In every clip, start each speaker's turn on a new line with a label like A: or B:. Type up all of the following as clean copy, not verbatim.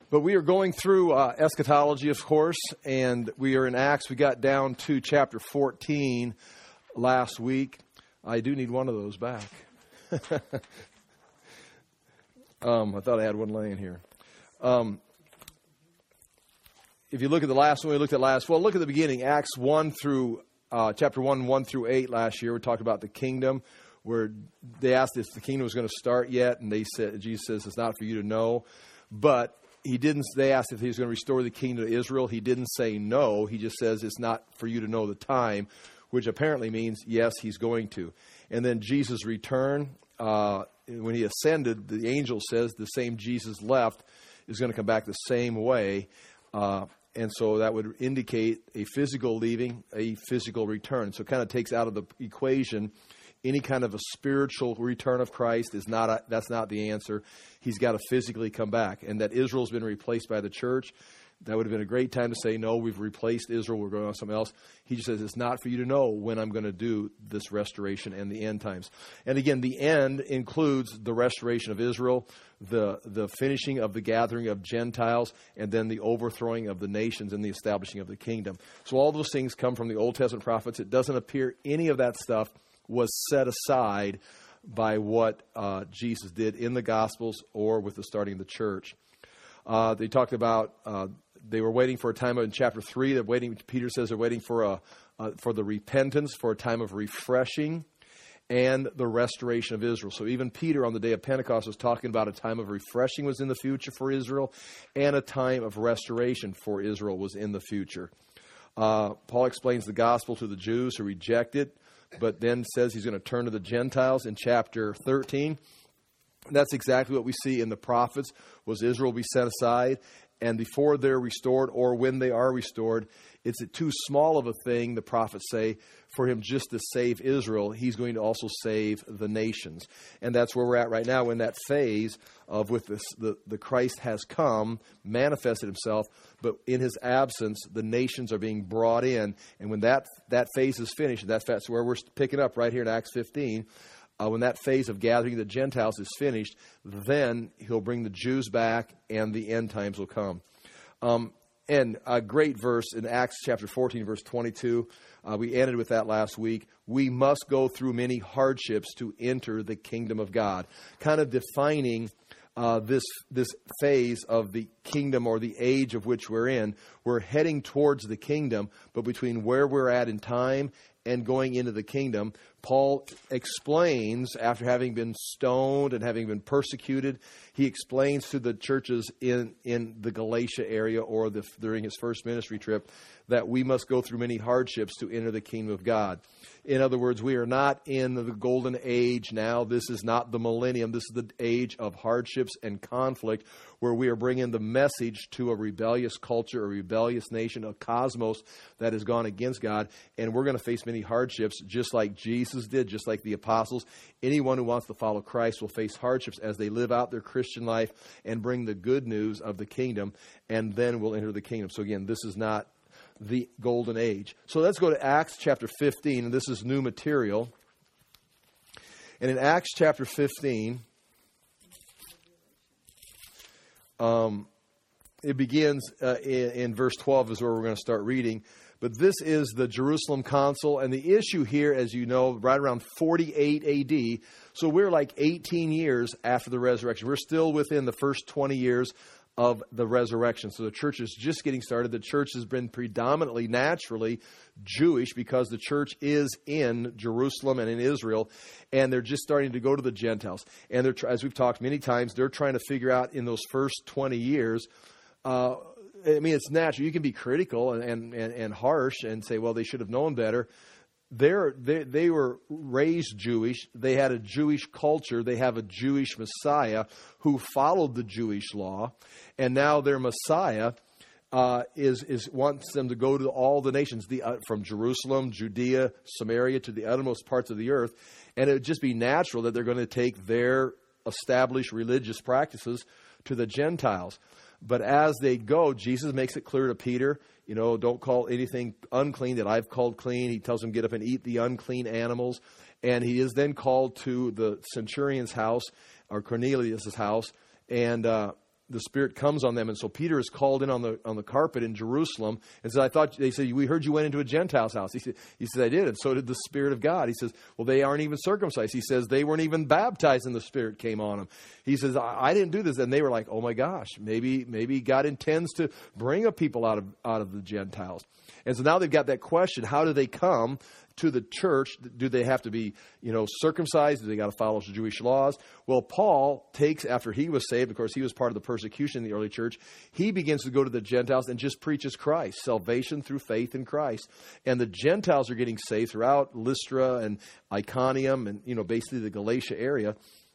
A: But we are going through eschatology, of course, and we are in Acts. We got down to chapter 14 last week. I do need one of those back. I thought I had one laying here. If you look at the last one, we looked at look at the beginning, Acts 1 through, chapter 1 through 8 last year. We talked about the kingdom, where they asked if the kingdom was going to start yet, and Jesus says it's not for you to know. But they asked if he was going to restore the kingdom to Israel. He didn't say no. He just says it's not for you to know the time, which apparently means, yes, he's going to. And then Jesus' return, when he ascended, the angel says the same Jesus left is going to come back the same way. And so that would indicate a physical leaving, a physical return. So it kind of takes out of the equation any kind of a spiritual return of Christ. That's not the answer. He's got to physically come back. And that Israel's been replaced by the church, that would have been a great time to say, no, we've replaced Israel, we're going on something else. He just says, it's not for you to know when I'm going to do this restoration and the end times. And again, the end includes the restoration of Israel, the finishing of the gathering of Gentiles, and then the overthrowing of the nations and the establishing of the kingdom. So all those things come from the Old Testament prophets. It doesn't appear any of that stuff was set aside by what Jesus did in the Gospels or with the starting of the church. They talked about they were waiting for a time in chapter 3. Peter says they're waiting for the repentance, for a time of refreshing, and the restoration of Israel. So even Peter on the day of Pentecost was talking about a time of refreshing was in the future for Israel, and a time of restoration for Israel was in the future. Paul explains the gospel to the Jews who reject it, but then says he's going to turn to the Gentiles in chapter 13. That's exactly what we see in the prophets, was Israel be set aside, and before they're restored or when they are restored, it's too small of a thing, the prophets say, for him just to save Israel. He's going to also save the nations. And that's where we're at right now in that phase of with this, the Christ has come, manifested himself, but in his absence, the nations are being brought in. And when that phase is finished, that's where we're picking up right here in Acts 15, when that phase of gathering the Gentiles is finished, then he'll bring the Jews back and the end times will come. And a great verse in Acts chapter 14, verse 22. We ended with that last week. We must go through many hardships to enter the kingdom of God. Kind of defining this phase of the kingdom or the age of which we're in. We're heading towards the kingdom, but between where we're at in time and going into the kingdom, Paul explains, after having been stoned and having been persecuted, he explains to the churches in the Galatia area or during his first ministry trip that we must go through many hardships to enter the kingdom of God. In other words, we are not in the golden age now. This is not the millennium. This is the age of hardships and conflict where we are bringing the message to a rebellious culture, a rebellious nation, a cosmos that has gone against God. And we're going to face many hardships just like Jesus did, just like the apostles. Anyone who wants to follow Christ will face hardships as they live out their Christian life and bring the good news of the kingdom, and then we'll enter the kingdom. So again, this is not the golden age. So let's go to Acts chapter 15, and this is new material. And in Acts chapter 15, it begins in verse 12 is where we're going to start reading. But this is the Jerusalem Council, and the issue here, as you know, right around 48 AD. So we're like 18 years after the resurrection. We're still within the first 20 years of the resurrection. So the church is just getting started. The church has been predominantly, naturally, Jewish because the church is in Jerusalem and in Israel, and they're just starting to go to the Gentiles. And they're, as we've talked many times, they're trying to figure out in those first 20 years, I mean, it's natural. You can be critical and harsh and say, well, they should have known better. They were raised Jewish. They had a Jewish culture. They have a Jewish Messiah who followed the Jewish law. And now their Messiah wants them to go to all the nations, from Jerusalem, Judea, Samaria, to the uttermost parts of the earth. And it would just be natural that they're going to take their established religious practices to the Gentiles. But as they go, Jesus makes it clear to Peter, don't call anything unclean that I've called clean. He tells him, get up and eat the unclean animals. And he is then called to the centurion's house, or Cornelius' house. And the Spirit comes on them. And so Peter is called in on the carpet in Jerusalem and said, they said, we heard you went into a Gentile's house. He said, I did. And so did the Spirit of God. He says, well, they aren't even circumcised. He says, they weren't even baptized and the Spirit came on them. He says, I didn't do this. And they were like, oh my gosh, maybe God intends to bring a people out of the Gentiles. And so now they've got that question, how do they come to the church? Do they have to be, circumcised? Do they got to follow Jewish laws? Well, Paul takes, after he was saved, of course, he was part of the persecution in the early church. He begins to go to the Gentiles and just preaches Christ, salvation through faith in Christ. And the Gentiles are getting saved throughout Lystra and Iconium and, basically the Galatia area.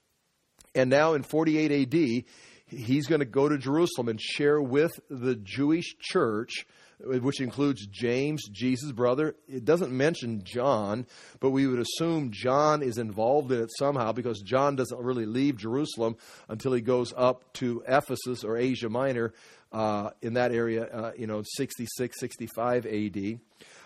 A: And now in 48 AD, he's going to go to Jerusalem and share with the Jewish church, which includes James, Jesus' brother. It doesn't mention John, but we would assume John is involved in it somehow because John doesn't really leave Jerusalem until he goes up to Ephesus or Asia Minor in that area, 66, 65 AD.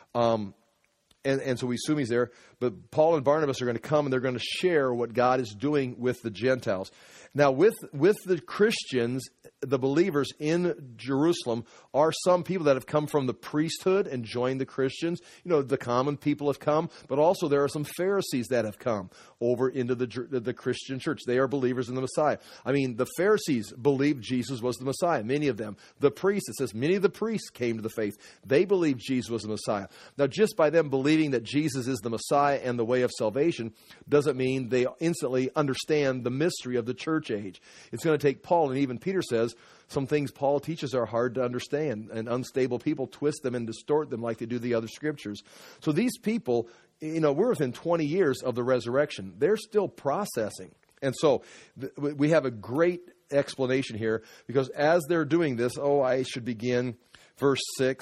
A: And so we assume he's there. But Paul and Barnabas are going to come and they're going to share what God is doing with the Gentiles. Now, with the Christians, the believers in Jerusalem are some people that have come from the priesthood and joined the Christians. The common people have come, but also there are some Pharisees that have come over into the Christian church. They are believers in the Messiah. I mean, the Pharisees believed Jesus was the Messiah, many of them. The priests, it says many of the priests came to the faith. They believed Jesus was the Messiah. Now, just by them believing that Jesus is the Messiah and the way of salvation doesn't mean they instantly understand the mystery of the church age. It's going to take Paul, and even Peter says, some things Paul teaches are hard to understand, and unstable people twist them and distort them like they do the other scriptures. So these people, we're within 20 years of the resurrection. They're still processing. And so we have a great explanation here, because as they're doing this, I should begin verse 6.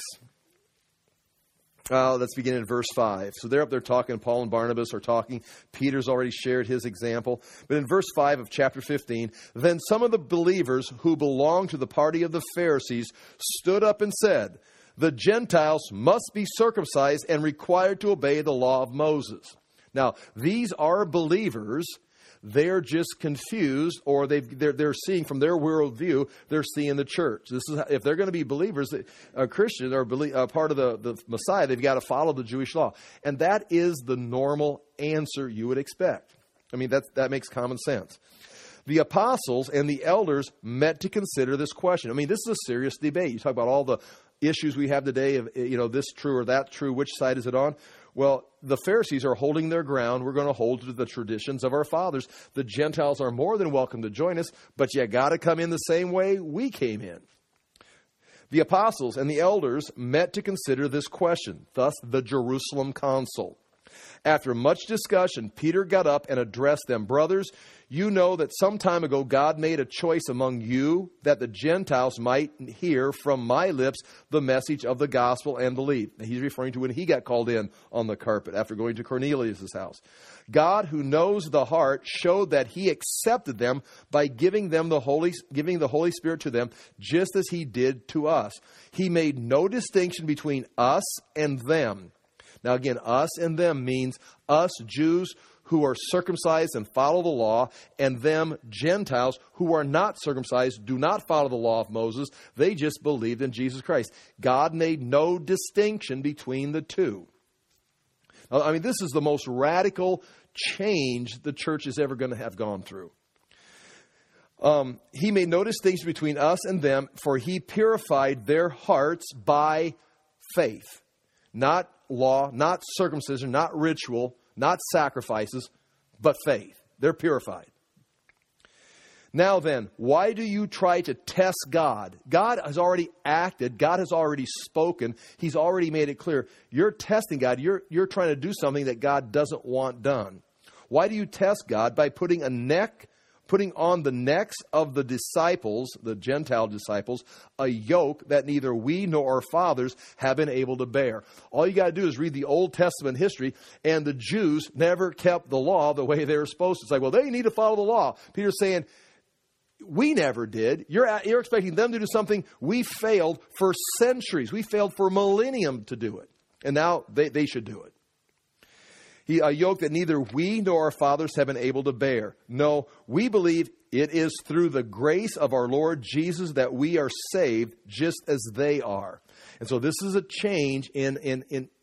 A: Let's begin in verse 5. So they're up there talking. Paul and Barnabas are talking. Peter's already shared his example. But in verse 5 of chapter 15, then some of the believers who belonged to the party of the Pharisees stood up and said, the Gentiles must be circumcised and required to obey the law of Moses. Now, these are believers. They're just confused, or they're seeing from their worldview, they're seeing the church. This is if they're going to be believers, a Christian or part of the Messiah, they've got to follow the Jewish law, and that is the normal answer you would expect. I mean, that makes common sense. The apostles and the elders met to consider this question. I mean, this is a serious debate. You talk about all the issues we have today of this true or that true. Which side is it on? Well, the Pharisees are holding their ground. We're going to hold to the traditions of our fathers. The Gentiles are more than welcome to join us, but you got to come in the same way we came in. The apostles and the elders met to consider this question, thus the Jerusalem council. After much discussion, Peter got up and addressed them. Brothers, you know that some time ago God made a choice among you that the Gentiles might hear from my lips the message of the gospel and believe. Now, he's referring to when he got called in on the carpet after going to Cornelius' house. God, who knows the heart, showed that he accepted them by giving the Holy Spirit to them, just as he did to us. He made no distinction between us and them. Now again, us and them means us Jews who are circumcised and follow the law, and them Gentiles who are not circumcised, do not follow the law of Moses. They just believed in Jesus Christ. God made no distinction between the two. Now, I mean, this is the most radical change the church is ever going to have gone through. He made no distinction between us and them, for he purified their hearts by faith. Not law, not circumcision, not ritual, not sacrifices, but faith. They're purified. Now then, why do you try to test God? God has already acted. God has already spoken. He's already made it clear. You're testing God. You're trying to do something that God doesn't want done. Why do you test God? By putting on the necks of the disciples, the Gentile disciples, a yoke that neither we nor our fathers have been able to bear. All you got to do is read the Old Testament history, and the Jews never kept the law the way they were supposed to. It's like, well, they need to follow the law. Peter's saying, we never did. You're expecting them to do something we failed for centuries. We failed for millennium to do it. And now they should do it. A yoke that neither we nor our fathers have been able to bear. No, we believe it is through the grace of our Lord Jesus that we are saved, just as they are. And so this is a change in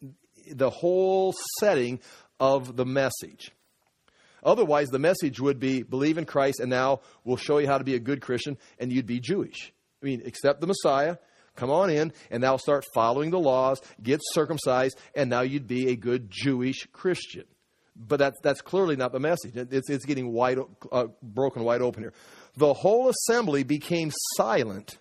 A: the whole setting of the message. Otherwise, the message would be, believe in Christ, and now we'll show you how to be a good Christian, and you'd be Jewish. I mean, accept the Messiah, come on in, and now start following the laws, get circumcised, and now you'd be a good Jewish Christian. But that's clearly not the message. It's getting broken wide open here. The whole assembly became silent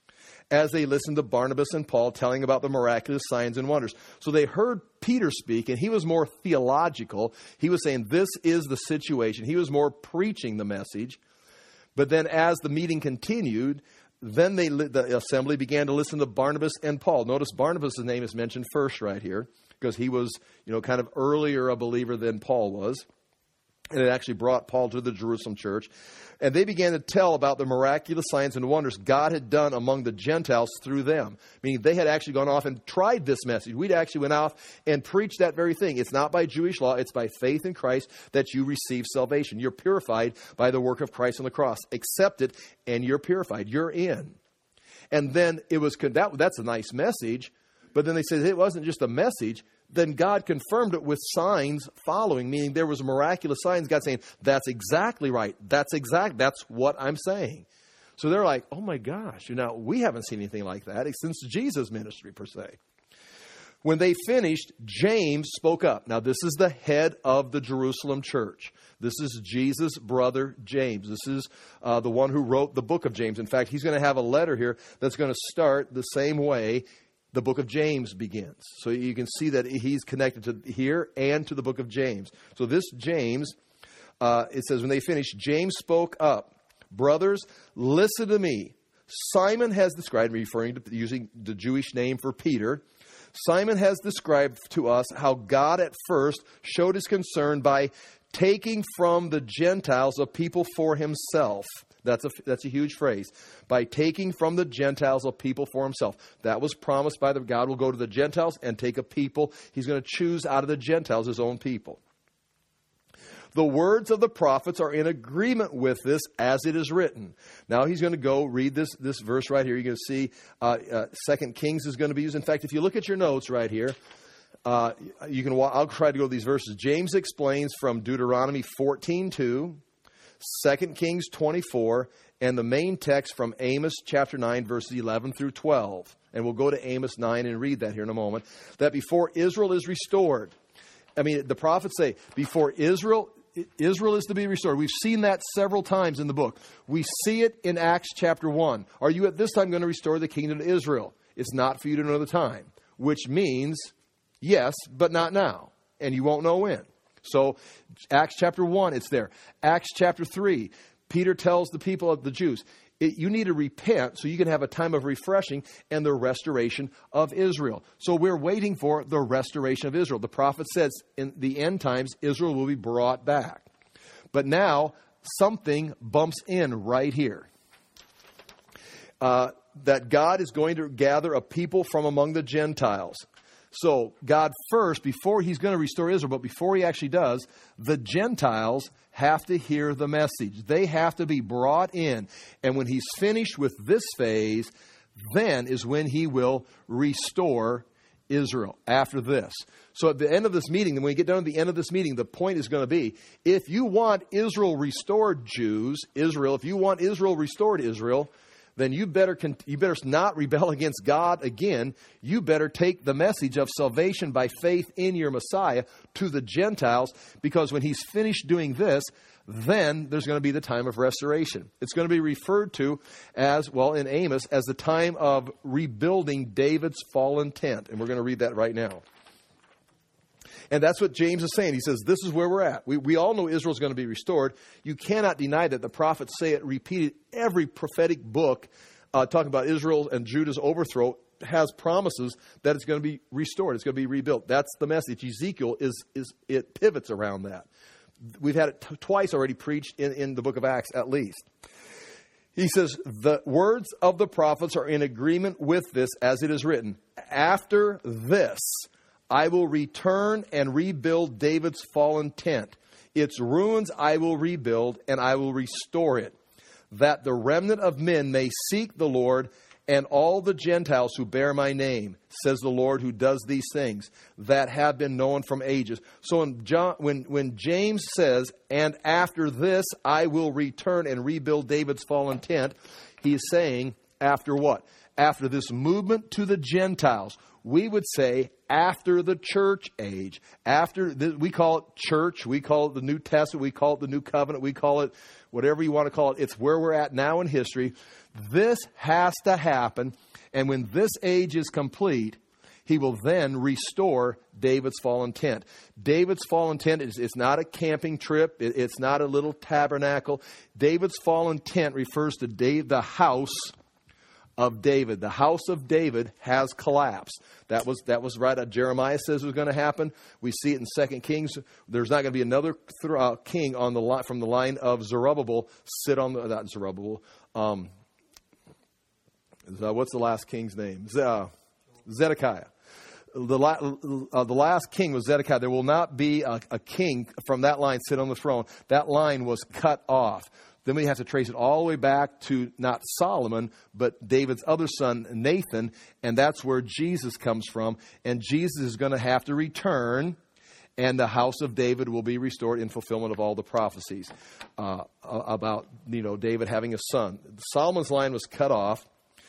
A: as they listened to Barnabas and Paul telling about the miraculous signs and wonders. So they heard Peter speak, and he was more theological. He was saying, this is the situation. He was more preaching the message. But then as the meeting continued, then the assembly began to listen to Barnabas and Paul. Notice Barnabas' name is mentioned first right here, because he was, kind of earlier a believer than Paul was. And it actually brought Paul to the Jerusalem church. And they began to tell about the miraculous signs and wonders God had done among the Gentiles through them. Meaning they had actually gone off and tried this message. We'd actually went off and preached that very thing. It's not by Jewish law. It's by faith in Christ that you receive salvation. You're purified by the work of Christ on the cross. Accept it and you're purified. You're in. And then it was, that's a nice message. But then they said it wasn't just a message. Then God confirmed it with signs following, meaning there was miraculous signs. God saying, that's exactly right. That's what I'm saying. So they're like, oh my gosh, we haven't seen anything like that since Jesus' ministry per se. When they finished, James spoke up. Now this is the head of the Jerusalem church. This is Jesus' brother, James. This is the one who wrote the book of James. In fact, he's going to have a letter here that's going to start the same way the book of James begins. So you can see that he's connected to here and to the book of James. So this James, it says, when they finished, James spoke up. Brothers, listen to me. Simon has described, referring to using the Jewish name for Peter, Simon has described to us how God at first showed his concern by taking from the Gentiles a people for himself. That's a huge phrase. By taking from the Gentiles a people for himself. That was promised by God will go to the Gentiles and take a people. He's going to choose out of the Gentiles his own people. The words of the prophets are in agreement with this as it is written. Now he's going to go read this verse right here. You're going to see 2 Kings is going to be used. In fact, if you look at your notes right here, I'll try to go to these verses. James explains from Deuteronomy 14:2, 2 Kings 24, and the main text from Amos chapter 9, verses 11 through 12. And we'll go to Amos 9 and read that here in a moment. That before Israel is restored, the prophets say, before Israel is to be restored. We've seen that several times in the book. We see it in Acts chapter 1. Are you at this time going to restore the kingdom to Israel? It's not for you to know the time. Which means, yes, but not now. And you won't know when. So Acts chapter 1, it's there. Acts chapter 3, Peter tells the people of the Jews, you need to repent so you can have a time of refreshing and the restoration of Israel. So we're waiting for the restoration of Israel. The prophet says in the end times, Israel will be brought back. But now something bumps in right here. That God is going to gather a people from among the Gentiles. So God first, before he's going to restore Israel, but before he actually does, the Gentiles have to hear the message. They have to be brought in. And when he's finished with this phase, then is when he will restore Israel after this. So at the end of this meeting, when we get down to the end of this meeting, the point is going to be, if you want Israel restored, Jews, Israel, if you want Israel restored, Israel, then you better not rebel against God again. You better take the message of salvation by faith in your Messiah to the Gentiles, because when he's finished doing this, then there's going to be the time of restoration. It's going to be referred to as, in Amos, as the time of rebuilding David's fallen tent. And we're going to read that right now. And that's what James is saying. He says, this is where we're at. We all know Israel's going to be restored. You cannot deny that. The prophets say it repeated. Every prophetic book talking about Israel and Judah's overthrow has promises that it's going to be restored. It's going to be rebuilt. That's the message. Ezekiel it pivots around that. We've had it twice already preached in the book of Acts at least. He says, the words of the prophets are in agreement with this as it is written. After this, I will return and rebuild David's fallen tent. Its ruins I will rebuild, and I will restore it, that the remnant of men may seek the Lord, and all the Gentiles who bear my name, says the Lord who does these things, that have been known from ages. So when James says, and after this I will return and rebuild David's fallen tent, he is saying, after what? After this movement to the Gentiles. We would say after the church age. We call it church, we call it the New Testament, we call it the New Covenant, we call it whatever you want to call it. It's where we're at now in history. This has to happen, and when this age is complete, he will then restore David's fallen tent. David's fallen tent is not a camping trip. It's not a little tabernacle. David's fallen tent refers to the house of David. The house of David has collapsed. That was right. Jeremiah says it was going to happen. We see it in 2 Kings. There's not going to be another king on the from the line of Zerubbabel sit on the not Zerubbabel. What's the last king's name? Zedekiah. The last king was Zedekiah. There will not be a king from that line sit on the throne. That line was cut off. Then we have to trace it all the way back to not Solomon, but David's other son, Nathan. And that's where Jesus comes from. And Jesus is going to have to return, and the house of David will be restored in fulfillment of all the prophecies about David having a son. Solomon's line was cut off.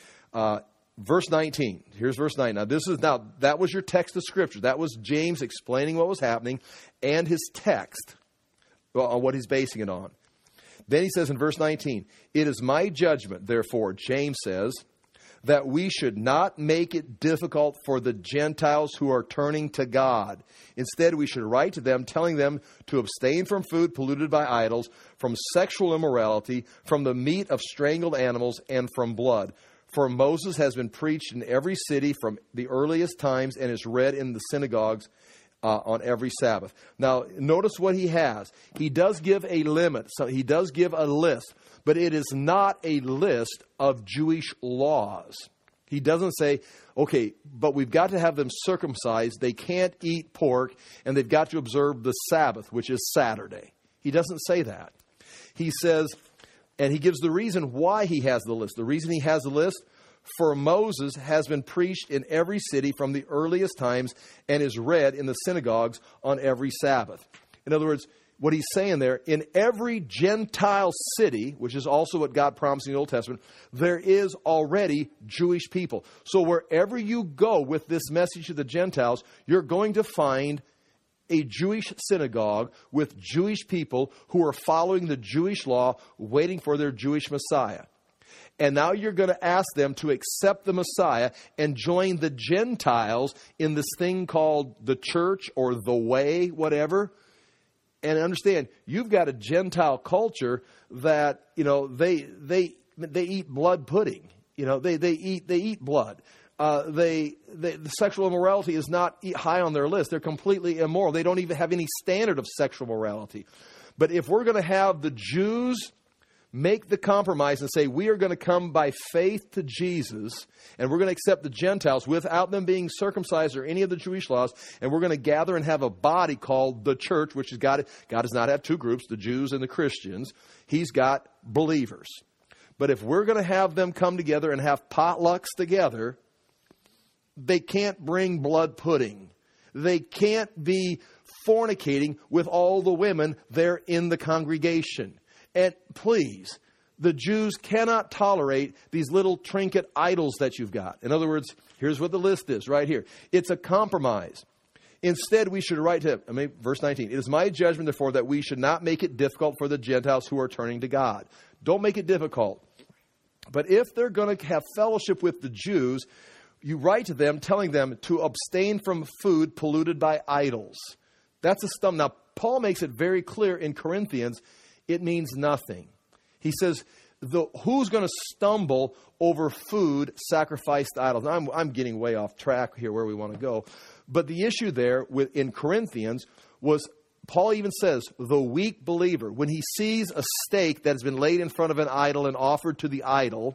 A: Verse 19. Here's verse 9. Now that was your text of Scripture. That was James explaining what was happening and his text on what he's basing it on. Then he says in verse 19, it is my judgment, therefore, James says, that we should not make it difficult for the Gentiles who are turning to God. Instead, we should write to them, telling them to abstain from food polluted by idols, from sexual immorality, from the meat of strangled animals, and from blood. For Moses has been preached in every city from the earliest times and is read in the synagogues on every Sabbath. Now, notice what he has. He does give a limit. So he does give a list, but it is not a list of Jewish laws. He doesn't say, okay, but we've got to have them circumcised. They can't eat pork, and they've got to observe the Sabbath, which is Saturday. He doesn't say that. He says, and he gives the reason why he has the list. The reason he has the list, for Moses has been preached in every city from the earliest times and is read in the synagogues on every Sabbath. In other words, what he's saying there, in every Gentile city, which is also what God promised in the Old Testament, there is already Jewish people. So wherever you go with this message to the Gentiles, you're going to find a Jewish synagogue with Jewish people who are following the Jewish law, waiting for their Jewish Messiah. And now you're going to ask them to accept the Messiah and join the Gentiles in this thing called the church or the way, whatever. And understand, you've got a Gentile culture that, they eat blood pudding. They eat blood. The sexual immorality is not high on their list. They're completely immoral. They don't even have any standard of sexual morality. But if we're going to have the Jews make the compromise and say, we are going to come by faith to Jesus, and we're going to accept the Gentiles without them being circumcised or any of the Jewish laws, and we're going to gather and have a body called the church, which is God does not have two groups, the Jews and the Christians. He's got believers. But if we're going to have them come together and have potlucks together, they can't bring blood pudding. They can't be fornicating with all the women there in the congregation. And please, the Jews cannot tolerate these little trinket idols that you've got. In other words, here's what the list is right here. It's a compromise. Instead, we should write to him. Verse 19. It is my judgment, therefore, that we should not make it difficult for the Gentiles who are turning to God. Don't make it difficult. But if they're going to have fellowship with the Jews, you write to them telling them to abstain from food polluted by idols. That's a stump. Now, Paul makes it very clear in Corinthians, it means nothing. He says, who's going to stumble over food sacrificed to idols? Now, I'm getting way off track here where we want to go. But the issue there in Corinthians was, Paul even says, the weak believer, when he sees a steak that has been laid in front of an idol and offered to the idol,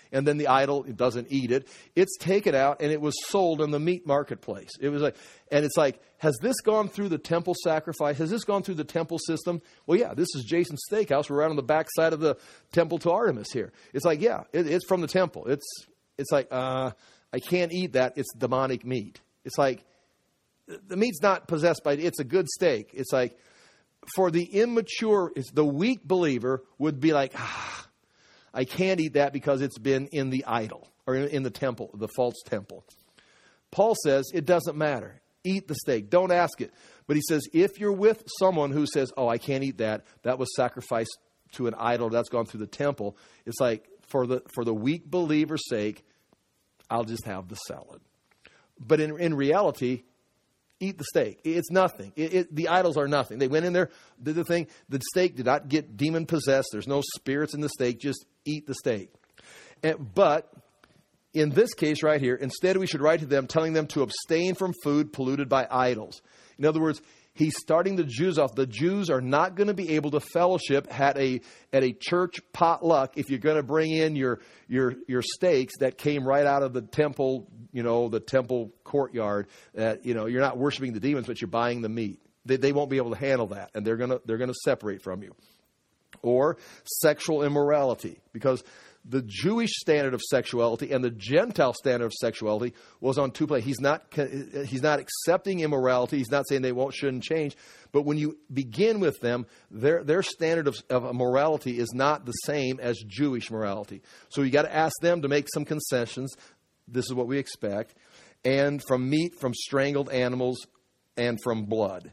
A: and then the idol doesn't eat it. It's taken out and it was sold in the meat marketplace. It was like, and it's like, has this gone through the temple sacrifice? Has this gone through the temple system? Well, yeah, this is Jason's Steakhouse. We're right on the back side of the temple to Artemis here. It's like, yeah, it's from the temple. It's like, I can't eat that. It's demonic meat. It's like, the meat's not possessed by, it's a good steak. It's like, for the immature, the weak believer would be like, I can't eat that because it's been in the idol or in the temple, the false temple. Paul says it doesn't matter. Eat the steak. Don't ask it. But he says if you're with someone who says, oh, I can't eat that. That was sacrificed to an idol. That's gone through the temple. It's like for the weak believer's sake, I'll just have the salad. But in reality, eat the steak. It's nothing. The idols are nothing. They went in there, did the thing. The steak did not get demon possessed. There's no spirits in the steak. Just eat the steak. But in this case right here, instead we should write to them telling them to abstain from food polluted by idols. In other words, he's starting the Jews off. The Jews are not going to be able to fellowship at a church potluck if you're going to bring in your steaks that came right out of the temple, the temple courtyard. You're not worshiping the demons, but you're buying the meat. They won't be able to handle that, and they're going to separate from you. Or sexual immorality, because the Jewish standard of sexuality and the Gentile standard of sexuality was on two planes. He's not accepting immorality. He's not saying they shouldn't change. But when you begin with them, their standard of morality is not the same as Jewish morality. So you got to ask them to make some concessions. This is what we expect. And from meat, from strangled animals, and from blood.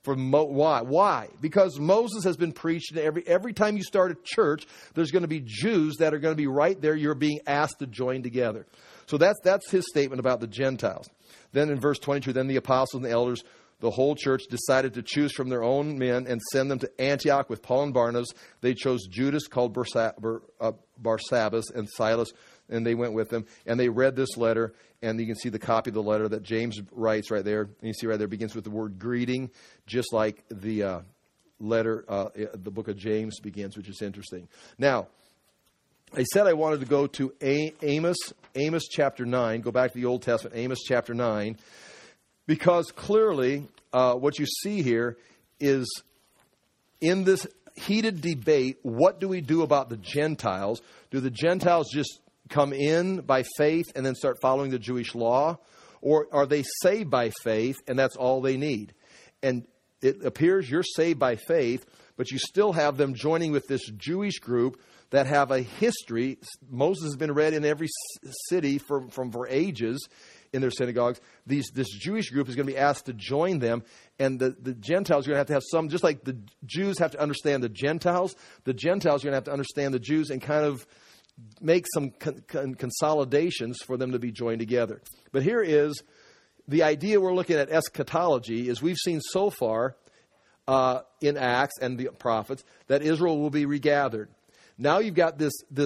A: Why? Because Moses has been preached. Every time you start a church, there's going to be Jews that are going to be right there. You're being asked to join together. So that's his statement about the Gentiles. Then in verse 22, then the apostles and the elders, the whole church decided to choose from their own men and send them to Antioch with Paul and Barnabas. They chose Judas, called Barsabbas, and Silas, and they went with them. And they read this letter, and you can see the copy of the letter that James writes right there. And you see right there, it begins with the word greeting, just like the letter, the book of James begins, which is interesting. Now, I said I wanted to go to Amos chapter 9, go back to the Old Testament, Amos chapter 9, because clearly what you see here is in this heated debate, what do we do about the Gentiles? Do the Gentiles just come in by faith and then start following the Jewish law? Or are they saved by faith and that's all they need? And it appears you're saved by faith, but you still have them joining with this Jewish group that have a history. Moses has been read in every city for ages in their synagogues. This Jewish group is going to be asked to join them, and the Gentiles are going to have some, just like the Jews have to understand the Gentiles are going to have to understand the Jews and kind of make some consolidations for them to be joined together. But here is the idea we're looking at eschatology is we've seen so far in Acts and the prophets that Israel will be regathered. Now you've got the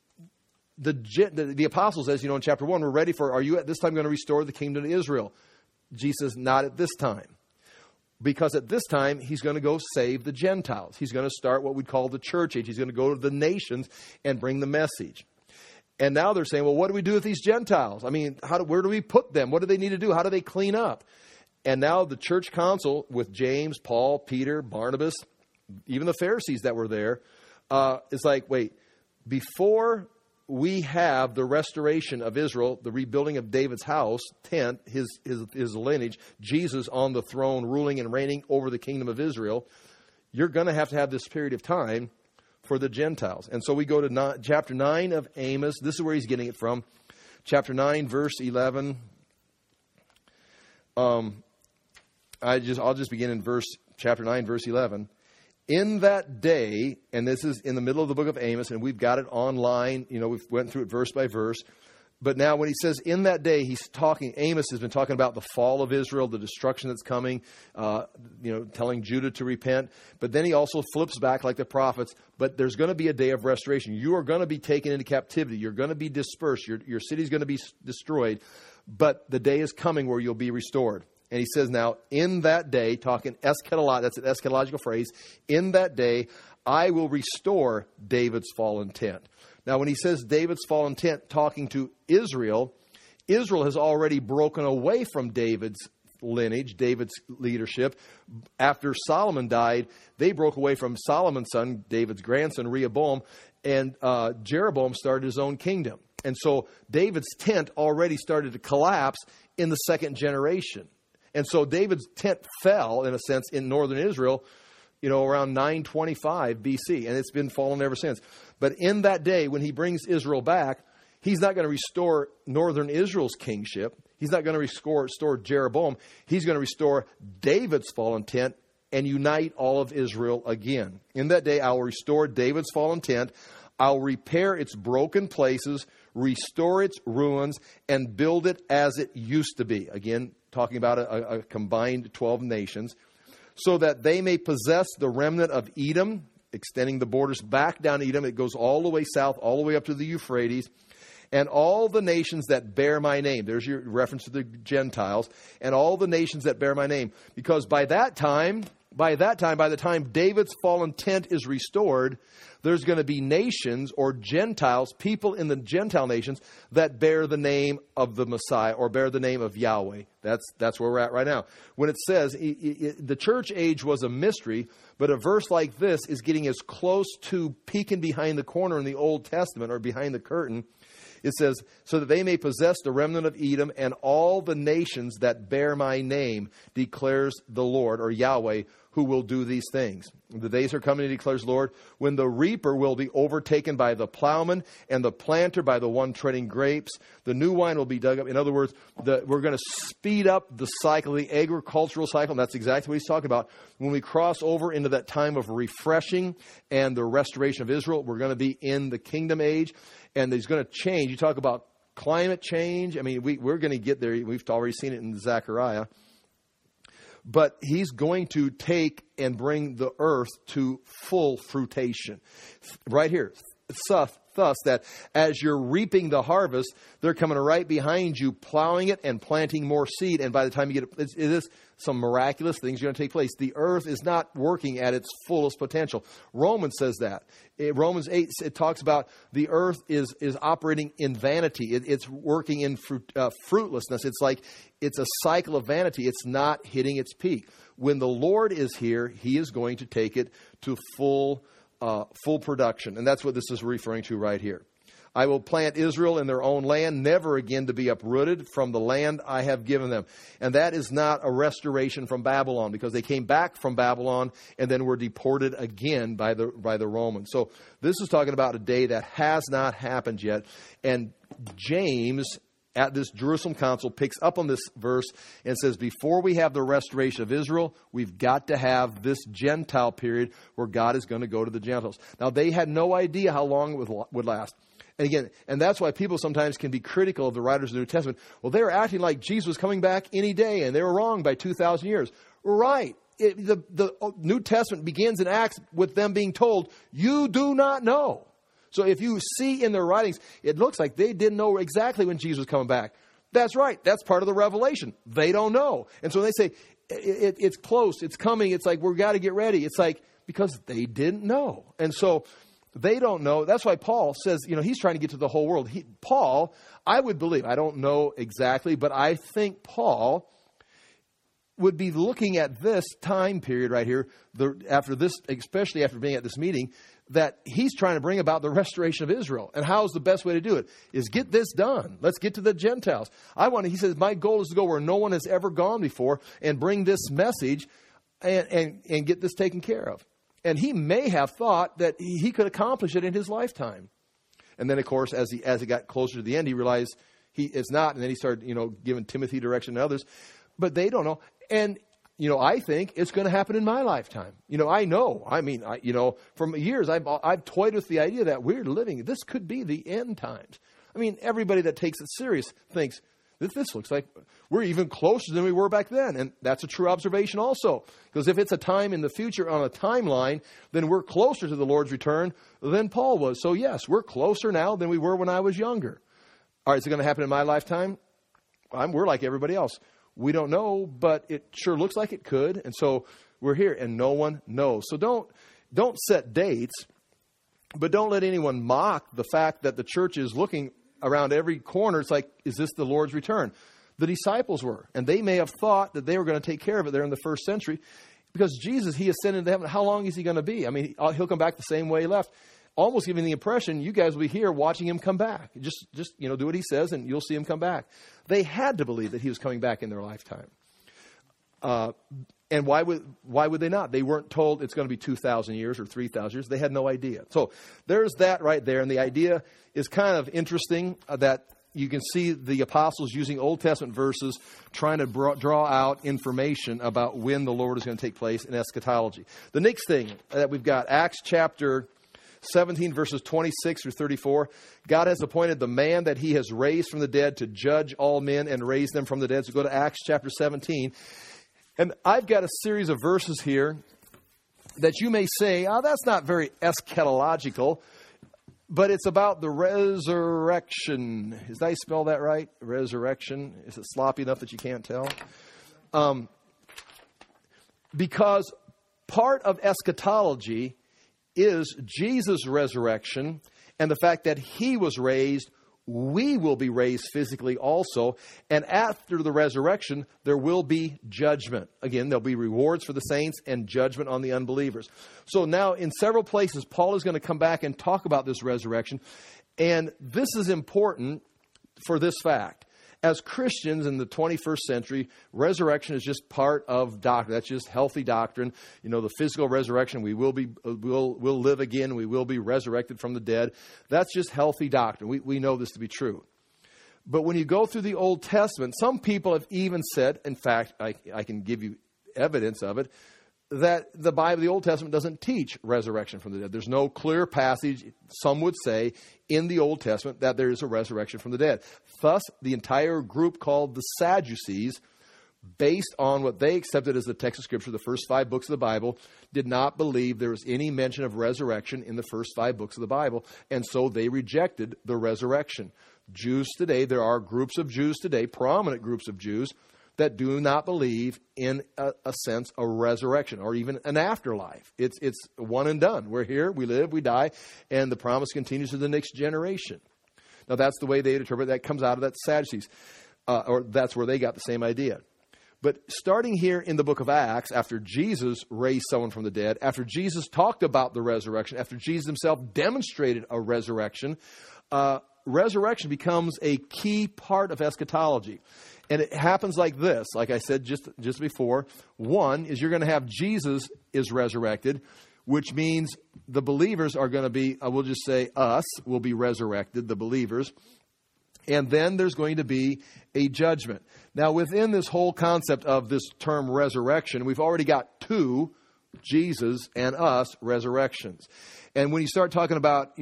A: apostles, as you know in chapter 1, we're ready for, are you at this time going to restore the kingdom to Israel? Jesus, not at this time. Because at this time, he's going to go save the Gentiles. He's going to start what we'd call the church age. He's going to go to the nations and bring the message. And now they're saying, well, what do we do with these Gentiles? I mean, where do we put them? What do they need to do? How do they clean up? And now the church council with James, Paul, Peter, Barnabas, even the Pharisees that were there, is like, wait, before we have the restoration of Israel, the rebuilding of David's house, tent, his lineage, Jesus on the throne, ruling and reigning over the kingdom of Israel, you're going to have this period of time for the Gentiles. And so we go to chapter 9 of Amos. This is where he's getting it from. Chapter 9, verse 11. I'll just begin in chapter 9, verse 11. In that day, and this is in the middle of the book of Amos, and we've got it online. We've went through it verse by verse. But now when he says in that day, Amos has been talking about the fall of Israel, the destruction that's coming, telling Judah to repent. But then he also flips back like the prophets. But there's going to be a day of restoration. You are going to be taken into captivity. You're going to be dispersed. Your city's going to be destroyed. But the day is coming where you'll be restored. And he says now, in that day, talking eschatological, that's an eschatological phrase, in that day, I will restore David's fallen tent. Now, when he says David's fallen tent, talking to Israel, Israel has already broken away from David's lineage, David's leadership. After Solomon died, they broke away from Solomon's son, David's grandson, Rehoboam, and Jeroboam started his own kingdom. And so David's tent already started to collapse in the second generation. And so David's tent fell, in a sense, in northern Israel, around 925 BC. And it's been fallen ever since. But in that day, when he brings Israel back, he's not going to restore northern Israel's kingship. He's not going to restore Jeroboam. He's going to restore David's fallen tent and unite all of Israel again. In that day, I will restore David's fallen tent. I'll repair its broken places, restore its ruins, and build it as it used to be. Again, talking about a combined 12 nations, so that they may possess the remnant of Edom, extending the borders back down Edom. It goes all the way south, all the way up to the Euphrates. And all the nations that bear my name. There's your reference to the Gentiles. And all the nations that bear my name. Because by the time David's fallen tent is restored, there's going to be nations or Gentiles, people in the Gentile nations that bear the name of the Messiah or bear the name of Yahweh. That's where we're at right now. When it says the church age was a mystery, but a verse like this is getting as close to peeking behind the corner in the Old Testament or behind the curtain. It says, so that they may possess the remnant of Edom and all the nations that bear my name, declares the Lord, or Yahweh, who will do these things. The days are coming, declares the Lord, when the reaper will be overtaken by the plowman and the planter by the one treading grapes. The new wine will be dug up. In other words, we're going to speed up the cycle, the agricultural cycle. And that's exactly what he's talking about. When we cross over into that time of refreshing and the restoration of Israel, we're going to be in the kingdom age. And he's going to change. You talk about climate change. I mean, we're going to get there. We've already seen it in Zechariah. But he's going to take and bring the earth to full fruition. Right here. Thus, that as you're reaping the harvest, they're coming right behind you, plowing it and planting more seed. And by the time you get it is some miraculous things are going to take place. The earth is not working at its fullest potential. Romans says that. In Romans 8, it talks about the earth is operating in vanity. It's working in fruitlessness. It's like it's a cycle of vanity. It's not hitting its peak. When the Lord is here, he is going to take it to full production. And that's what this is referring to right here. I will plant Israel in their own land, never again to be uprooted from the land I have given them. And that is not a restoration from Babylon, because they came back from Babylon and then were deported again by the Romans. So this is talking about a day that has not happened yet. And James, at this Jerusalem council, picks up on this verse and says, before we have the restoration of Israel, we've got to have this Gentile period where God is going to go to the Gentiles. Now, they had no idea how long it would last. And again, and that's why people sometimes can be critical of the writers of the New Testament. Well, they were acting like Jesus was coming back any day, and they were wrong by 2,000 years. Right. The New Testament begins in Acts with them being told, you do not know. So if you see in their writings, it looks like they didn't know exactly when Jesus was coming back. That's right. That's part of the revelation. They don't know. And so when they say, it's close, it's coming, it's like, we've got to get ready. It's like, because they didn't know. And so they don't know. That's why Paul says, he's trying to get to the whole world. Paul, I would believe, I don't know exactly, but I think Paul would be looking at this time period right here, after this, especially after being at this meeting, that he's trying to bring about the restoration of Israel. And how's the best way to do it? Is get this done. Let's get to the Gentiles. He says, my goal is to go where no one has ever gone before and bring this message and get this taken care of. And he may have thought that he could accomplish it in his lifetime. And then, of course, as he got closer to the end, he realized it's not. And then he started, giving Timothy direction to others. But they don't know. And I think it's going to happen in my lifetime. I know. I mean, from years, I've toyed with the idea that we're living. This could be the end times. I mean, everybody that takes it serious thinks this looks like we're even closer than we were back then. And that's a true observation also. Because if it's a time in the future on a timeline, then we're closer to the Lord's return than Paul was. So yes, we're closer now than we were when I was younger. All right, is it going to happen in my lifetime? We're like everybody else. We don't know, but it sure looks like it could. And so we're here and no one knows. So don't set dates. But don't let anyone mock the fact that the church is looking around every corner. It's like, is this the Lord's return? The disciples were, and they may have thought that they were going to take care of it there in the first century, because Jesus, he ascended to heaven. How long is he going to be? I mean, he'll come back the same way he left, almost giving the impression you guys will be here watching him come back. Just do what he says, and you'll see him come back. They had to believe that he was coming back in their lifetime. And why would they not? They weren't told it's going to be 2,000 years or 3,000 years. They had no idea. So there's that right there. And the idea is kind of interesting that you can see the apostles using Old Testament verses trying to draw out information about when the Lord is going to take place in eschatology. The next thing that we've got, Acts chapter 17, verses 26 through 34. God has appointed the man that he has raised from the dead to judge all men and raise them from the dead. So go to Acts chapter 17. And I've got a series of verses here that you may say, that's not very eschatological, but it's about the resurrection. Did I spell that right? Resurrection. Is it sloppy enough that you can't tell? Because part of eschatology is Jesus' resurrection and the fact that he was raised. We will be raised physically also. And after the resurrection, there will be judgment. Again, there'll be rewards for the saints and judgment on the unbelievers. So now in several places, Paul is going to come back and talk about this resurrection. And this is important for this fact. As Christians in the 21st century, resurrection is just part of doctrine. That's just healthy doctrine. You know, the physical resurrection, we'll live again. We will be resurrected from the dead. That's just healthy doctrine. We know this to be true. But when you go through the Old Testament, some people have even said, in fact, I can give you evidence of it, that the Bible, the Old Testament, doesn't teach resurrection from the dead. There's no clear passage, some would say, in the Old Testament that there is a resurrection from the dead. Thus, the entire group called the Sadducees, based on what they accepted as the text of Scripture, the first 5 books of the Bible, did not believe there was any mention of resurrection in the first 5 books of the Bible, and so they rejected the resurrection. Jews today, there are groups of Jews today, prominent groups of Jews, that do not believe in a sense, a resurrection or even an afterlife. It's one and done. We're here, we live, we die, and the promise continues to the next generation. Now, that's the way they interpret it. That comes out of that Sadducees, or that's where they got the same idea. But starting here in the book of Acts, after Jesus raised someone from the dead, after Jesus talked about the resurrection, after Jesus himself demonstrated a resurrection, resurrection becomes a key part of eschatology. And it happens like this, like I said just before. One is you're going to have Jesus is resurrected, which means the believers are going to be, we'll just say us, will be resurrected, the believers. And then there's going to be a judgment. Now, within this whole concept of this term resurrection, we've already got 2, Jesus and us, resurrections. And when you start talking about,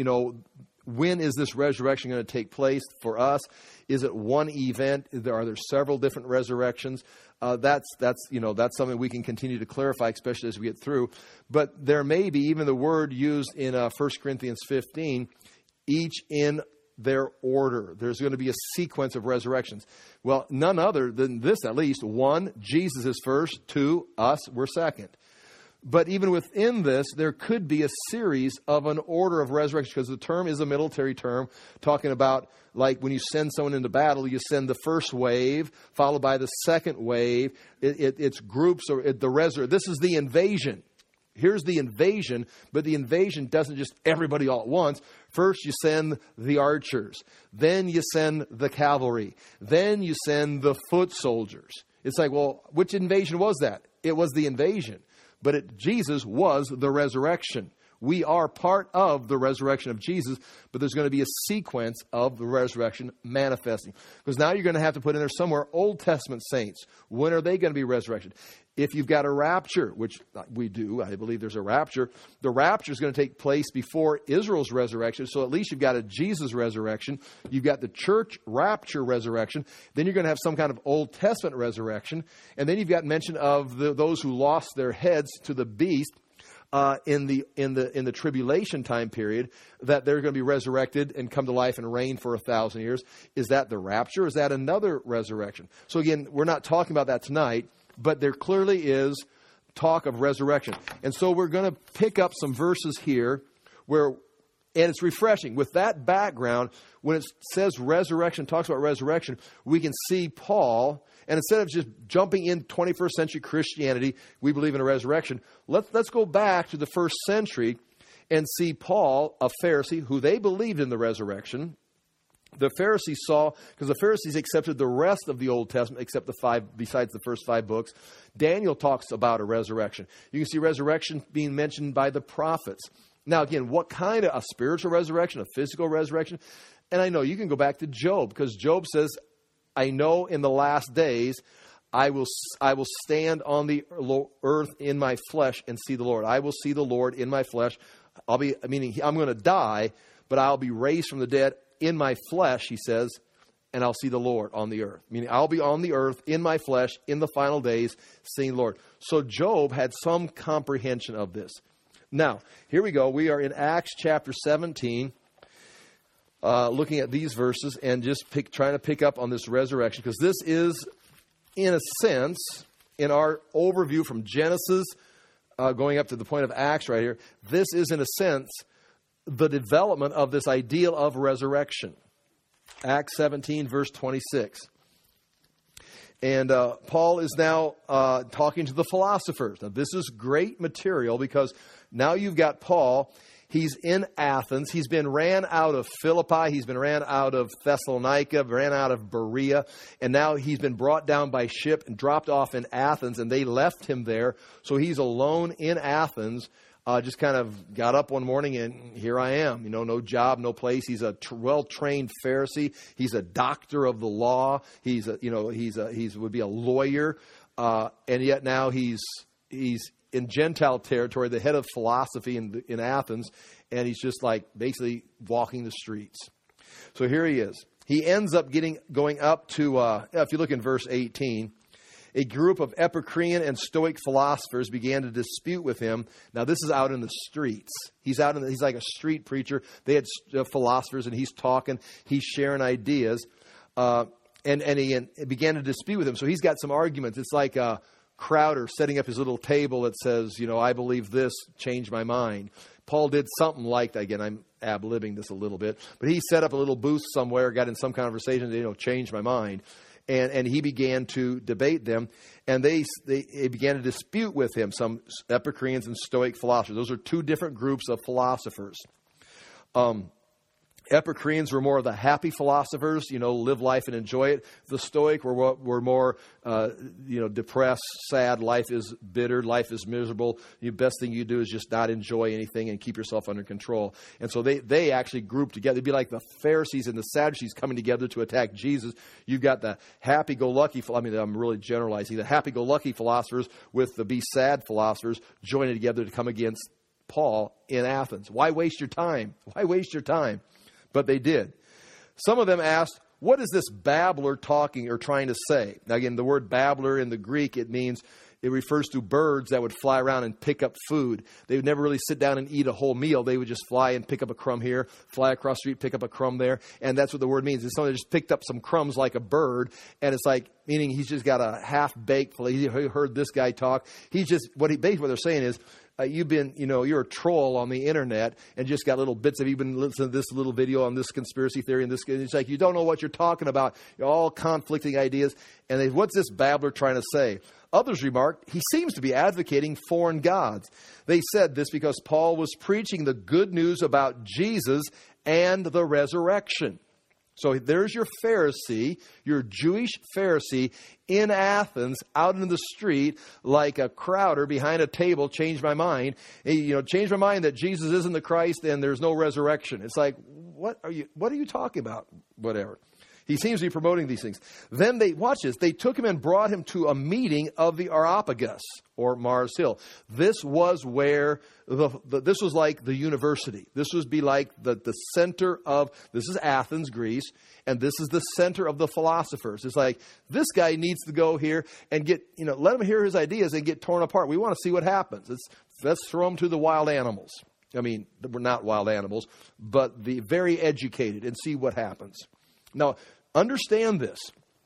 A: when is this resurrection going to take place for us? Is it one event? Are there several different resurrections? That's something we can continue to clarify, especially as we get through. But there may be, even the word used in 1 Corinthians 15, each in their order. There's going to be a sequence of resurrections. Well, none other than this, at least. 1, Jesus is first. 2, us, we're second. But even within this, there could be a series of an order of resurrection, because the term is a military term, talking about like when you send someone into battle, you send the first wave, followed by the second wave. It's groups, or this is the invasion. Here's the invasion, but the invasion doesn't just everybody all at once. First, you send the archers. Then you send the cavalry. Then you send the foot soldiers. It's like, well, which invasion was that? It was the invasion. But Jesus was the resurrection. We are part of the resurrection of Jesus, but there's going to be a sequence of the resurrection manifesting. Because now you're going to have to put in there somewhere Old Testament saints. When are they going to be resurrected? If you've got a rapture, which we do, I believe there's a rapture, the rapture is going to take place before Israel's resurrection. So at least you've got a Jesus resurrection. You've got the church rapture resurrection. Then you're going to have some kind of Old Testament resurrection. And then you've got mention of those who lost their heads to the beast in the tribulation time period, that they're going to be resurrected and come to life and reign for 1,000 years. Is that the rapture? Or is that another resurrection? So again, we're not talking about that tonight, but there clearly is talk of resurrection. And so we're going to pick up some verses here where And it's refreshing. With that background, when it says resurrection, talks about resurrection, we can see Paul, and instead of just jumping in 21st century Christianity, we believe in a resurrection, let's go back to the first century and see Paul, a Pharisee, who they believed in the resurrection. The Pharisees saw, because the Pharisees accepted the rest of the Old Testament, except besides the first 5 books. Daniel talks about a resurrection. You can see resurrection being mentioned by the prophets. Now, again, what kind of a spiritual resurrection, a physical resurrection? And I know you can go back to Job, because Job says, I know in the last days I will stand on the earth in my flesh and see the Lord. I will see the Lord in my flesh. I'm going to die, but I'll be raised from the dead in my flesh, he says, and I'll see the Lord on the earth. Meaning I'll be on the earth in my flesh in the final days seeing the Lord. So Job had some comprehension of this. Now, here we go. We are in Acts chapter 17, looking at these verses and just trying to pick up on this resurrection, because this is, in a sense, in our overview from Genesis going up to the point of Acts right here, this is, in a sense, the development of this ideal of resurrection. Acts 17, verse 26. And Paul is now talking to the philosophers. Now, this is great material, because now you've got Paul. He's in Athens. He's been ran out of Philippi. He's been ran out of Thessalonica, ran out of Berea. And now he's been brought down by ship and dropped off in Athens. And they left him there. So he's alone in Athens. Just kind of got up one morning and here I am. No job, no place. He's a well-trained Pharisee. He's a doctor of the law. He would be a lawyer. And yet now he's in Gentile territory, the head of philosophy in Athens, and he's just like basically walking the streets. So here he is. He ends up going up to, if you look in verse 18, a group of Epicurean and Stoic philosophers began to dispute with him. Now, this is out in the streets. He's like a street preacher. They had philosophers, and he's talking. He's sharing ideas, and he began to dispute with him. So he's got some arguments. It's like Crowder setting up his little table that says, I believe this, change my mind. Paul did something like that. Again, I'm ad-libbing this a little bit, but he set up a little booth somewhere, got in some conversation, change my mind. And he began to debate them, and they began to dispute with him, some Epicureans and Stoic philosophers. Those are two different groups of philosophers. Epicureans were more of the happy philosophers, live life and enjoy it. The Stoic were more, depressed, sad. Life is bitter. Life is miserable. The best thing you do is just not enjoy anything and keep yourself under control. And so they actually grouped together. It'd be like the Pharisees and the Sadducees coming together to attack Jesus. You've got the happy-go-lucky, I'm really generalizing, the happy-go-lucky philosophers with the be-sad philosophers joining together to come against Paul in Athens. Why waste your time? Why waste your time? But they did. Some of them asked, what is this babbler talking or trying to say? Now, again, the word babbler in the Greek, it refers to birds that would fly around and pick up food. They would never really sit down and eat a whole meal. They would just fly and pick up a crumb here, fly across the street, pick up a crumb there. And that's what the word means. It's someone that just picked up some crumbs like a bird. And it's like, meaning he's just got a half-baked, he heard this guy talk. What they're saying is, you're a troll on the internet and just got little bits of, you've been listening to this little video on this conspiracy theory and this, and it's like, you don't know what you're talking about. You're all conflicting ideas. And what's this babbler trying to say? Others remarked, he seems to be advocating foreign gods. They said this because Paul was preaching the good news about Jesus and the resurrection. So there's your Pharisee, your Jewish Pharisee in Athens, out in the street, like a Crowder behind a table, changed my mind. Changed my mind that Jesus isn't the Christ and there's no resurrection. It's like, what are you talking about? Whatever. He seems to be promoting these things. Then watch this, they took him and brought him to a meeting of the Areopagus, or Mars Hill. This was where, this was like the university. This would be like the center of, this is Athens, Greece, and this is the center of the philosophers. It's like, this guy needs to go here and let him hear his ideas and get torn apart. We want to see what happens. Let's throw him to the wild animals. We're not wild animals, but the very educated, and see what happens. Now, understand this.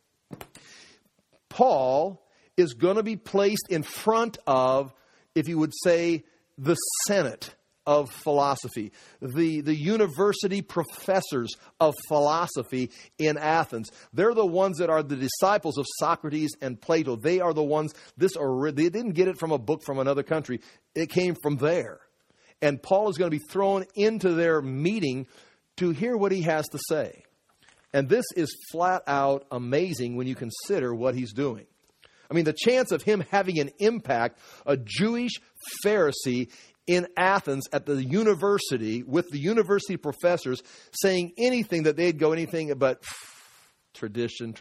A: Paul is going to be placed in front of, if you would say, the Senate of philosophy, the university professors of philosophy in Athens. They're the ones that are the disciples of Socrates and Plato. They are the ones, they didn't get it from a book from another country. It came from there. And Paul is going to be thrown into their meeting to hear what he has to say. And this is flat out amazing when you consider what he's doing. I mean, the chance of him having an impact, a Jewish Pharisee in Athens at the university with the university professors saying anything that they'd go anything but tradition.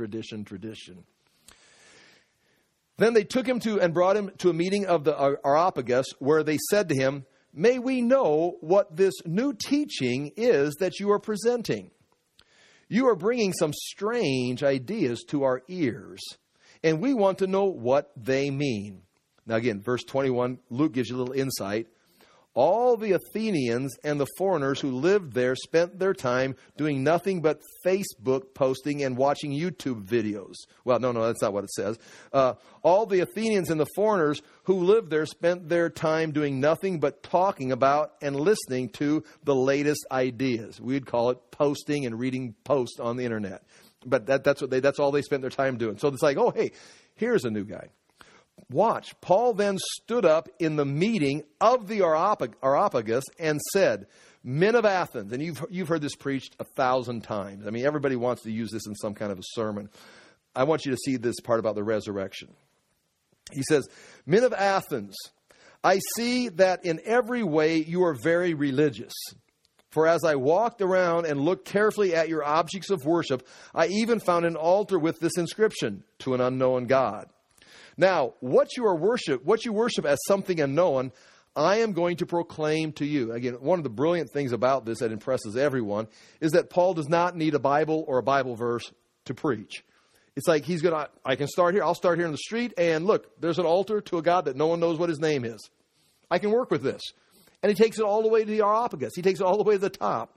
A: Then they took him and brought him to a meeting of the Areopagus, where they said to him, "May we know what this new teaching is that you are presenting? You are bringing some strange ideas to our ears, and we want to know what they mean." Now again, verse 21, Luke gives you a little insight. All the Athenians and the foreigners who lived there spent their time doing nothing but Facebook posting and watching YouTube videos. Well, no, that's not what it says. All the Athenians and the foreigners who lived there spent their time doing nothing but talking about and listening to the ideas. We'd call it posting and reading posts on the internet. But that's all they spent their time doing. So it's like, oh, hey, here's a new guy. Watch. Paul then stood up in the meeting of the Areopagus and said, "Men of Athens," and you've heard this preached 1,000 times. I mean, everybody wants to use this in some kind of a sermon. I want you to see this part about the resurrection. He says, "Men of Athens, I see that in every way you are very religious. For as I walked around and looked carefully at your objects of worship, I even found an altar with this inscription, 'To an unknown God.' Now, what you worship as something unknown, I am going to proclaim to you." Again, one of the brilliant things about this that impresses everyone is that Paul does not need a Bible or a Bible verse to preach. It's like I can start here. I'll start here in the street, and look, there's an altar to a God that no one knows what his name is. I can work with this. And he takes it all the way to the Areopagus. He takes it all the way to the top.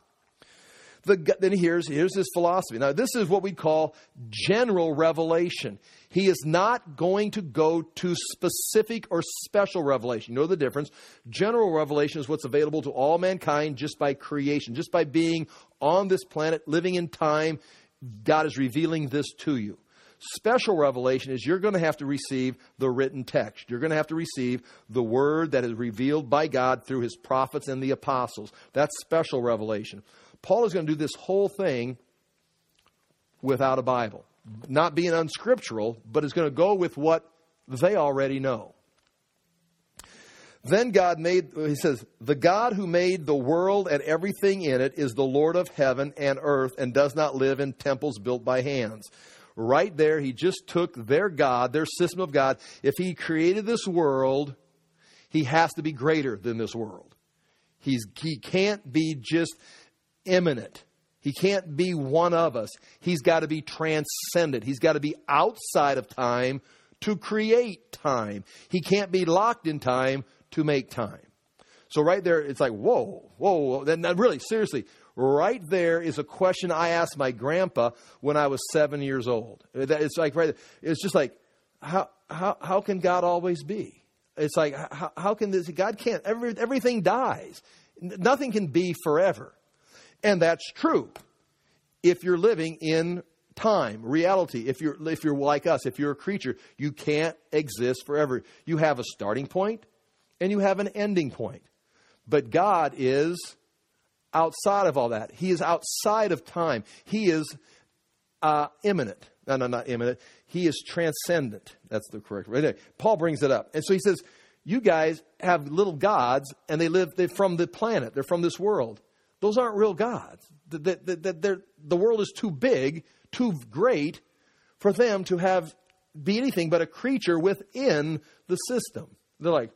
A: Then here's his philosophy. Now, this is what we call general revelation. He is not going to go to specific or special revelation. You know the difference. General revelation is what's available to all mankind just by creation. Just by being on this planet, living in time, God is revealing this to you. Special revelation is you're going to have to receive the written text. You're going to have to receive the word that is revealed by God through his prophets and the apostles. That's special revelation. Paul is going to do this whole thing without a Bible. Not being unscriptural, but is going to go with what they already know. Then he says, "The God who made the world and everything in it is the Lord of heaven and earth and does not live in temples built by hands." Right there, he just took their God, their system of God. If he created this world, he has to be greater than this world. He can't be just immanent. He can't be one of us. He's got to be transcendent. He's got to be outside of time to create time. He can't be locked in time to make time. So right there, it's like, whoa. Then really, seriously, right there is a question I asked my grandpa when I was 7 years old. It's like right there. It's just like, how can God always be? It's like, how can this? God can't. Everything dies. Nothing can be forever. And that's true if you're living in time, reality. If you're like us, if you're a creature, you can't exist forever. You have a starting point and you have an ending point. But God is outside of all that. He is outside of time. He is immanent. No, not immanent. He is transcendent. That's the correct right there. Paul brings it up. And so he says, you guys have little gods and they're from the planet. They're from this world. Those aren't real gods. The world is too big, too great for them to be anything but a creature within the system. They're like,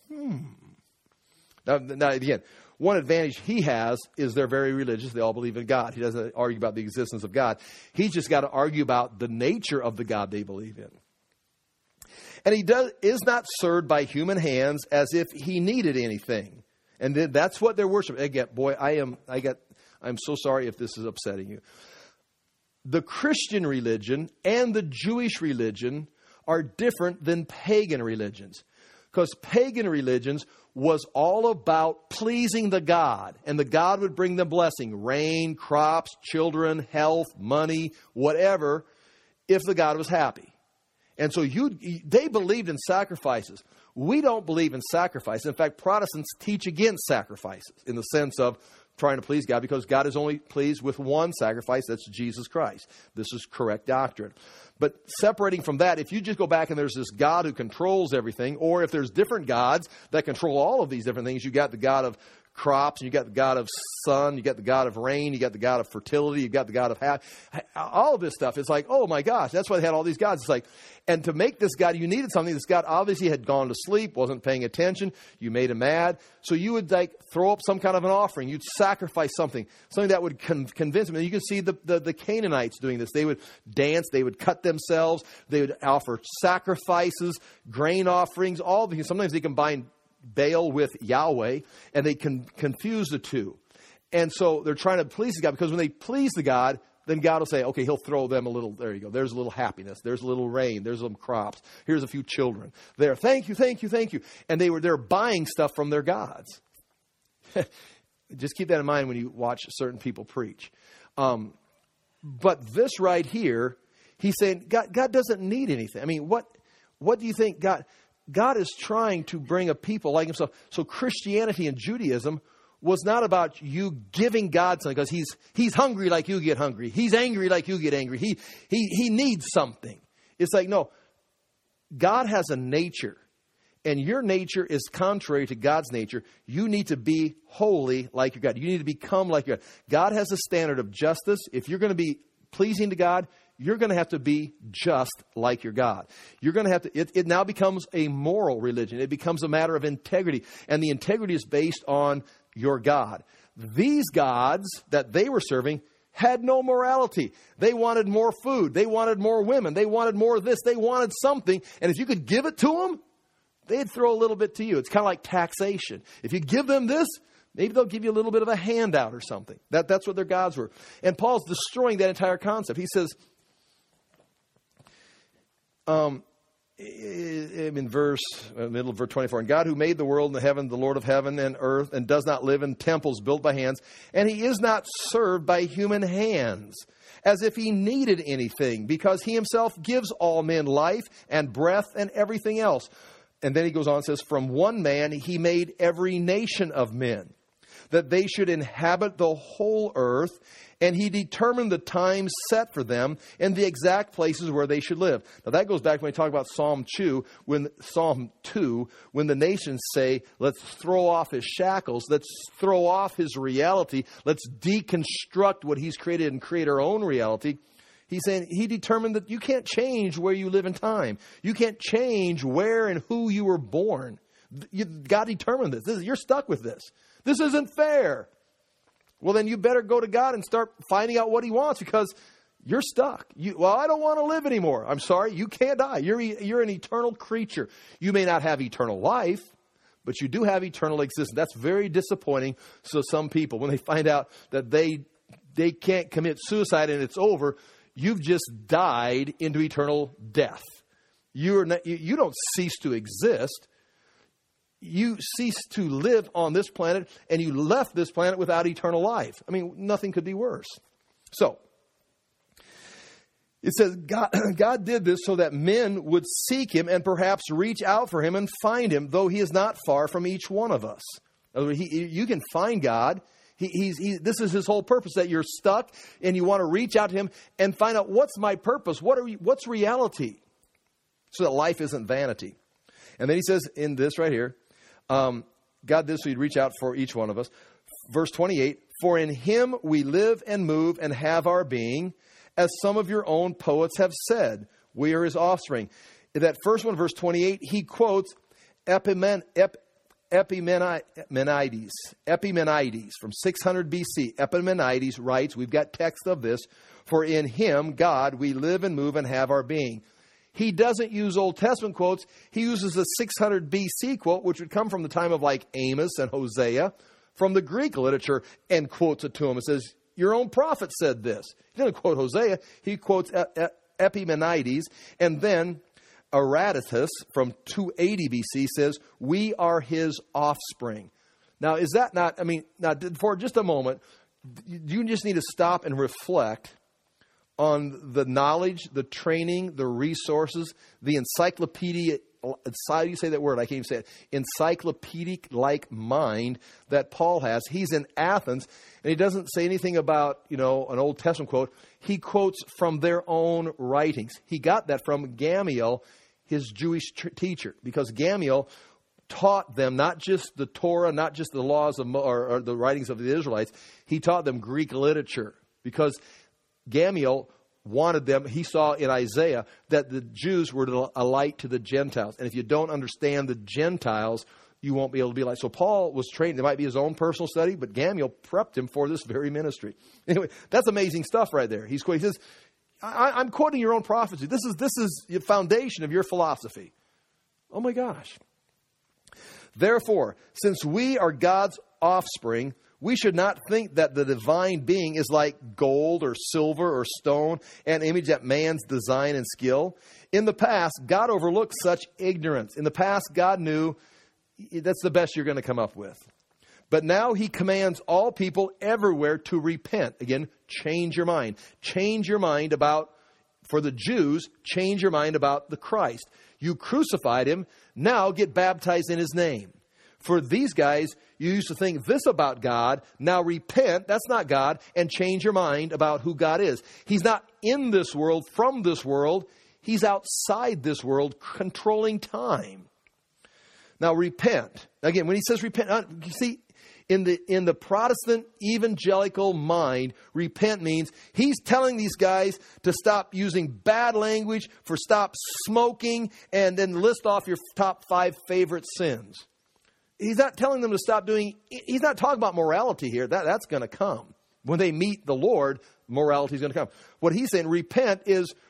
A: Now again, one advantage he has is they're very religious. They all believe in God. He doesn't argue about the existence of God. He's just got to argue about the nature of the God they believe in. And he is not served by human hands as if he needed anything. And then that's what they're worshiping. Again, boy, I'm so sorry if this is upsetting you. The Christian religion and the Jewish religion are different than pagan religions. Because pagan religions was all about pleasing the god. And the god would bring them blessing, rain, crops, children, health, money, whatever, if the god was happy. And so they believed in sacrifices. We don't believe in sacrifice. In fact, Protestants teach against sacrifices in the sense of trying to please God, because God is only pleased with one sacrifice. That's Jesus Christ. This is correct doctrine. But separating from that, if you just go back and there's this God who controls everything, or if there's different gods that control all of these different things, you got the God of crops, and you got the God of sun, you got the God of rain, you got the God of fertility, you got the God of all of this stuff. It's like, oh my gosh, that's why they had all these gods. It's like, and to make this God, you needed something. This God obviously had gone to sleep, wasn't paying attention. You made him mad. So you would like throw up some kind of an offering. You'd sacrifice something that would convince him. And you can see the Canaanites doing this. They would dance, they would cut themselves, they would offer sacrifices, grain offerings, all these. Sometimes they combine Baal with Yahweh, and they can confuse the two. And so they're trying to please God, because when they please the God, then God will say, okay, he'll throw them a little, there you go. There's a little happiness. There's a little rain. There's some crops. Here's a few children. There, thank you, thank you, thank you. And they're buying stuff from their gods. Just keep that in mind when you watch certain people preach. But this right here, he's saying God doesn't need anything. I mean, what do you think God is trying to bring a people like himself. So Christianity and Judaism was not about you giving God something, because he's hungry like you get hungry. He's angry like you get angry. He needs something. It's like, no, God has a nature, and your nature is contrary to God's nature. You need to be holy like your God. You need to become like your God. God has a standard of justice. If you're going to be pleasing to God, you're going to have to be just like your God. You're going to have to, it now becomes a moral religion. It becomes a matter of integrity. And the integrity is based on your God. These gods that they were serving had no morality. They wanted more food. They wanted more women. They wanted more of this. They wanted something. And if you could give it to them, they'd throw a little bit to you. It's kind of like taxation. If you give them this, maybe they'll give you a little bit of a handout or something. That's what their gods were. And Paul's destroying that entire concept. He says, in middle of verse 24, and God who made the world and the heaven, the Lord of heaven and earth, and does not live in temples built by hands, and he is not served by human hands, as if he needed anything, because he himself gives all men life and breath and everything else. And then he goes on and says, from one man he made every nation of men, that they should inhabit the whole earth, and he determined the times set for them and the exact places where they should live. Now that goes back when we talk about Psalm 2, when the nations say, let's throw off his shackles, let's throw off his reality, let's deconstruct what he's created and create our own reality. He's saying he determined that you can't change where you live in time. You can't change where and who you were born. God determined this. You're stuck with this. This isn't fair. Well, then you better go to God and start finding out what he wants, because you're stuck. I don't want to live anymore. I'm sorry, you can't die. You're an eternal creature. You may not have eternal life, but you do have eternal existence. That's very disappointing. So some people, when they find out that they can't commit suicide and it's over, you've just died into eternal death. You don't cease to exist. You cease to live on this planet, and you left this planet without eternal life. I mean, nothing could be worse. So, it says God did this so that men would seek him and perhaps reach out for him and find him, though he is not far from each one of us. In other words, you can find God. This is his whole purpose, that you're stuck and you want to reach out to him and find out, what's my purpose? What's reality? So that life isn't vanity. And then he says in this right here, God did so he'd reach out for each one of us. Verse 28, for in him we live and move and have our being, as some of your own poets have said, we are his offspring. In that first one, verse 28, he quotes Epimenides from 600 BC. Epimenides writes, we've got text of this, for in him, God, we live and move and have our being. He doesn't use Old Testament quotes. He uses a 600 BC quote, which would come from the time of like Amos and Hosea, from the Greek literature, and quotes it to him. It says, your own prophet said this. He didn't quote Hosea. He quotes Epimenides. And then Herodotus from 280 BC says, we are his offspring. Now, is that not, now for just a moment, you just need to stop and reflect on the knowledge, the training, the resources, the encyclopedia, how do you say that word? I can't even say it. Encyclopedic-like mind that Paul has. He's in Athens, and he doesn't say anything about, an Old Testament quote. He quotes from their own writings. He got that from Gamaliel, his Jewish teacher, because Gamaliel taught them not just the Torah, not just the laws of or the writings of the Israelites. He taught them Greek literature, because Gamaliel wanted them. He saw in Isaiah that the Jews were a light to the Gentiles. And if you don't understand the Gentiles, you won't be able to be like. So Paul was trained. It might be his own personal study, but Gamaliel prepped him for this very ministry. Anyway, that's amazing stuff right there. He says, I'm quoting your own prophecy. This is the foundation of your philosophy. Oh my gosh. Therefore, since we are God's offspring, we should not think that the divine being is like gold or silver or stone, an image that man's design and skill. In the past, God overlooked such ignorance. In the past, God knew that's the best you're going to come up with. But now he commands all people everywhere to repent. Again, change your mind. Change your mind about, for the Jews, change your mind about the Christ. You crucified him. Now get baptized in his name. For these guys, you used to think this about God. Now repent, that's not God, and change your mind about who God is. He's not in this world, from this world. He's outside this world, controlling time. Now repent. Again, when he says repent, you see, in the Protestant evangelical mind, repent means he's telling these guys to stop using bad language, for stop smoking, and then list off your top 5 favorite sins. He's not telling them to stop doing, he's not talking about morality here. That's going to come. When they meet the Lord, morality is going to come. What he's saying, repent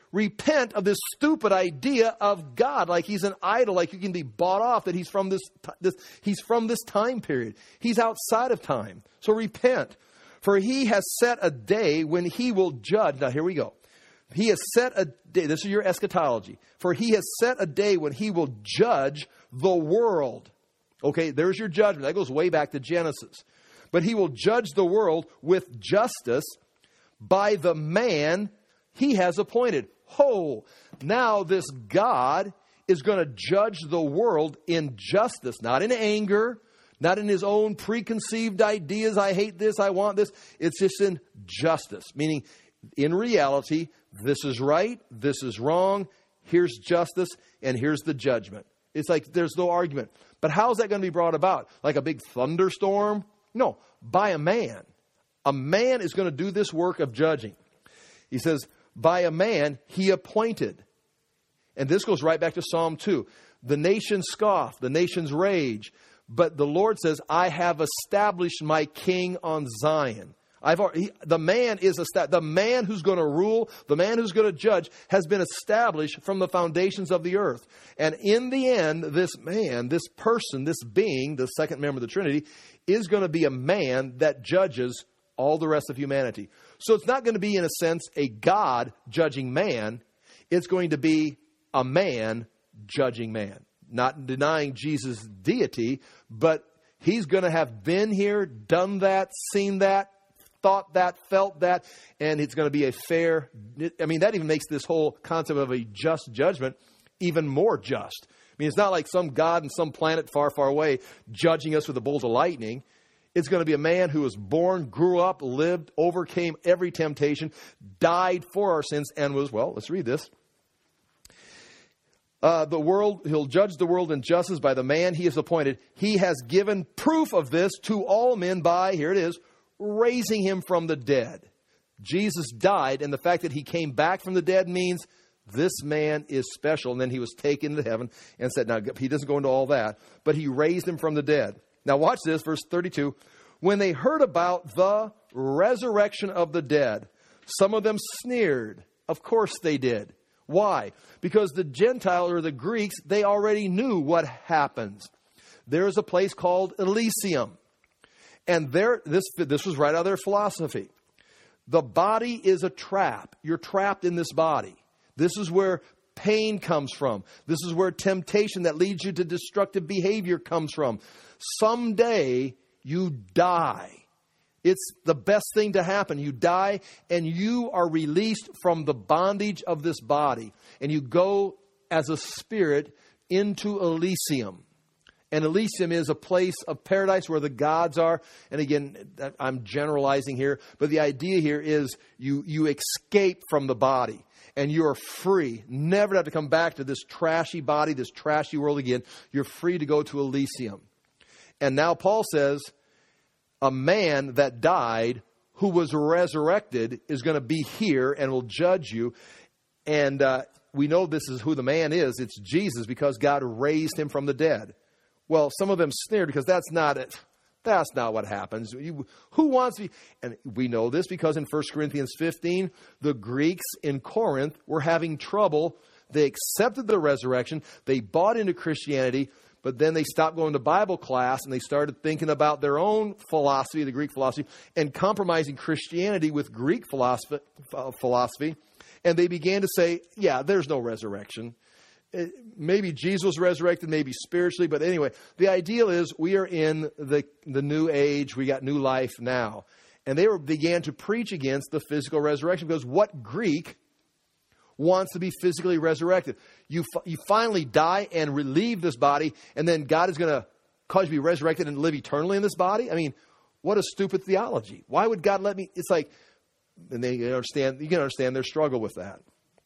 A: of this stupid idea of God, like he's an idol, like you can be bought off, that he's from this time period. He's outside of time. So repent. For he has set a day when he will judge. Now here we go. He has set a day. This is your eschatology. For he has set a day when he will judge the world. Okay, there's your judgment. That goes way back to Genesis. But he will judge the world with justice by the man he has appointed. Now this God is going to judge the world in justice, not in anger, not in his own preconceived ideas. I hate this, I want this. It's just in justice, meaning in reality, this is right, this is wrong, here's justice, and here's the judgment. It's like there's no argument. But how is that going to be brought about? Like a big thunderstorm? No, by a man. A man is going to do this work of judging. He says, by a man he appointed. And this goes right back to Psalm 2. The nations scoff, the nations rage. But the Lord says, I have established my king on Zion. The man who's going to rule, the man who's going to judge, has been established from the foundations of the earth. And in the end, this man, this person, this being, the second member of the Trinity, is going to be a man that judges all the rest of humanity. So it's not going to be, in a sense, a God judging man. It's going to be a man judging man. Not denying Jesus' deity, but he's going to have been here, done that, seen that, thought that, felt that, and it's going to be a fair. That even makes this whole concept of a just judgment even more just. It's not like some God in some planet far, far away judging us with a bolt of lightning. It's going to be a man who was born, grew up, lived, overcame every temptation, died for our sins, and was, well, let's read this. He'll judge the world in justice by the man he has appointed. He has given proof of this to all men by, here it is, raising him from the dead. Jesus died, and the fact that he came back from the dead means this man is special. And then he was taken to heaven and said, now he doesn't go into all that, but he raised him from the dead. Now watch this, verse 32. When they heard about the resurrection of the dead, some of them sneered. Of course they did. Why? Because the Gentile or the Greeks, they already knew what happens. There is a place called Elysium. And this was right out of their philosophy. The body is a trap. You're trapped in this body. This is where pain comes from. This is where temptation that leads you to destructive behavior comes from. Someday you die. It's the best thing to happen. You die and you are released from the bondage of this body. And you go as a spirit into Elysium. And Elysium is a place of paradise where the gods are. And again, I'm generalizing here. But the idea here is you escape from the body. And you are free. Never have to come back to this trashy body, this trashy world again. You're free to go to Elysium. And now Paul says, a man that died who was resurrected is going to be here and will judge you. And we know this is who the man is. It's Jesus, because God raised him from the dead. Well, some of them sneered because that's not it. That's not what happens. Who wants to be? And we know this because in 1 Corinthians 15, the Greeks in Corinth were having trouble. They accepted the resurrection. They bought into Christianity. But then they stopped going to Bible class and they started thinking about their own philosophy, the Greek philosophy, and compromising Christianity with Greek philosophy. And they began to say, yeah, there's no resurrection. Maybe Jesus was resurrected, maybe spiritually. But anyway, the ideal is we are in the new age. We got new life now. And they began to preach against the physical resurrection, because what Greek wants to be physically resurrected? You finally die and leave this body, and then God is going to cause you to be resurrected and live eternally in this body? I mean, what a stupid theology. Why would God let me? It's like, and you can understand their struggle with that.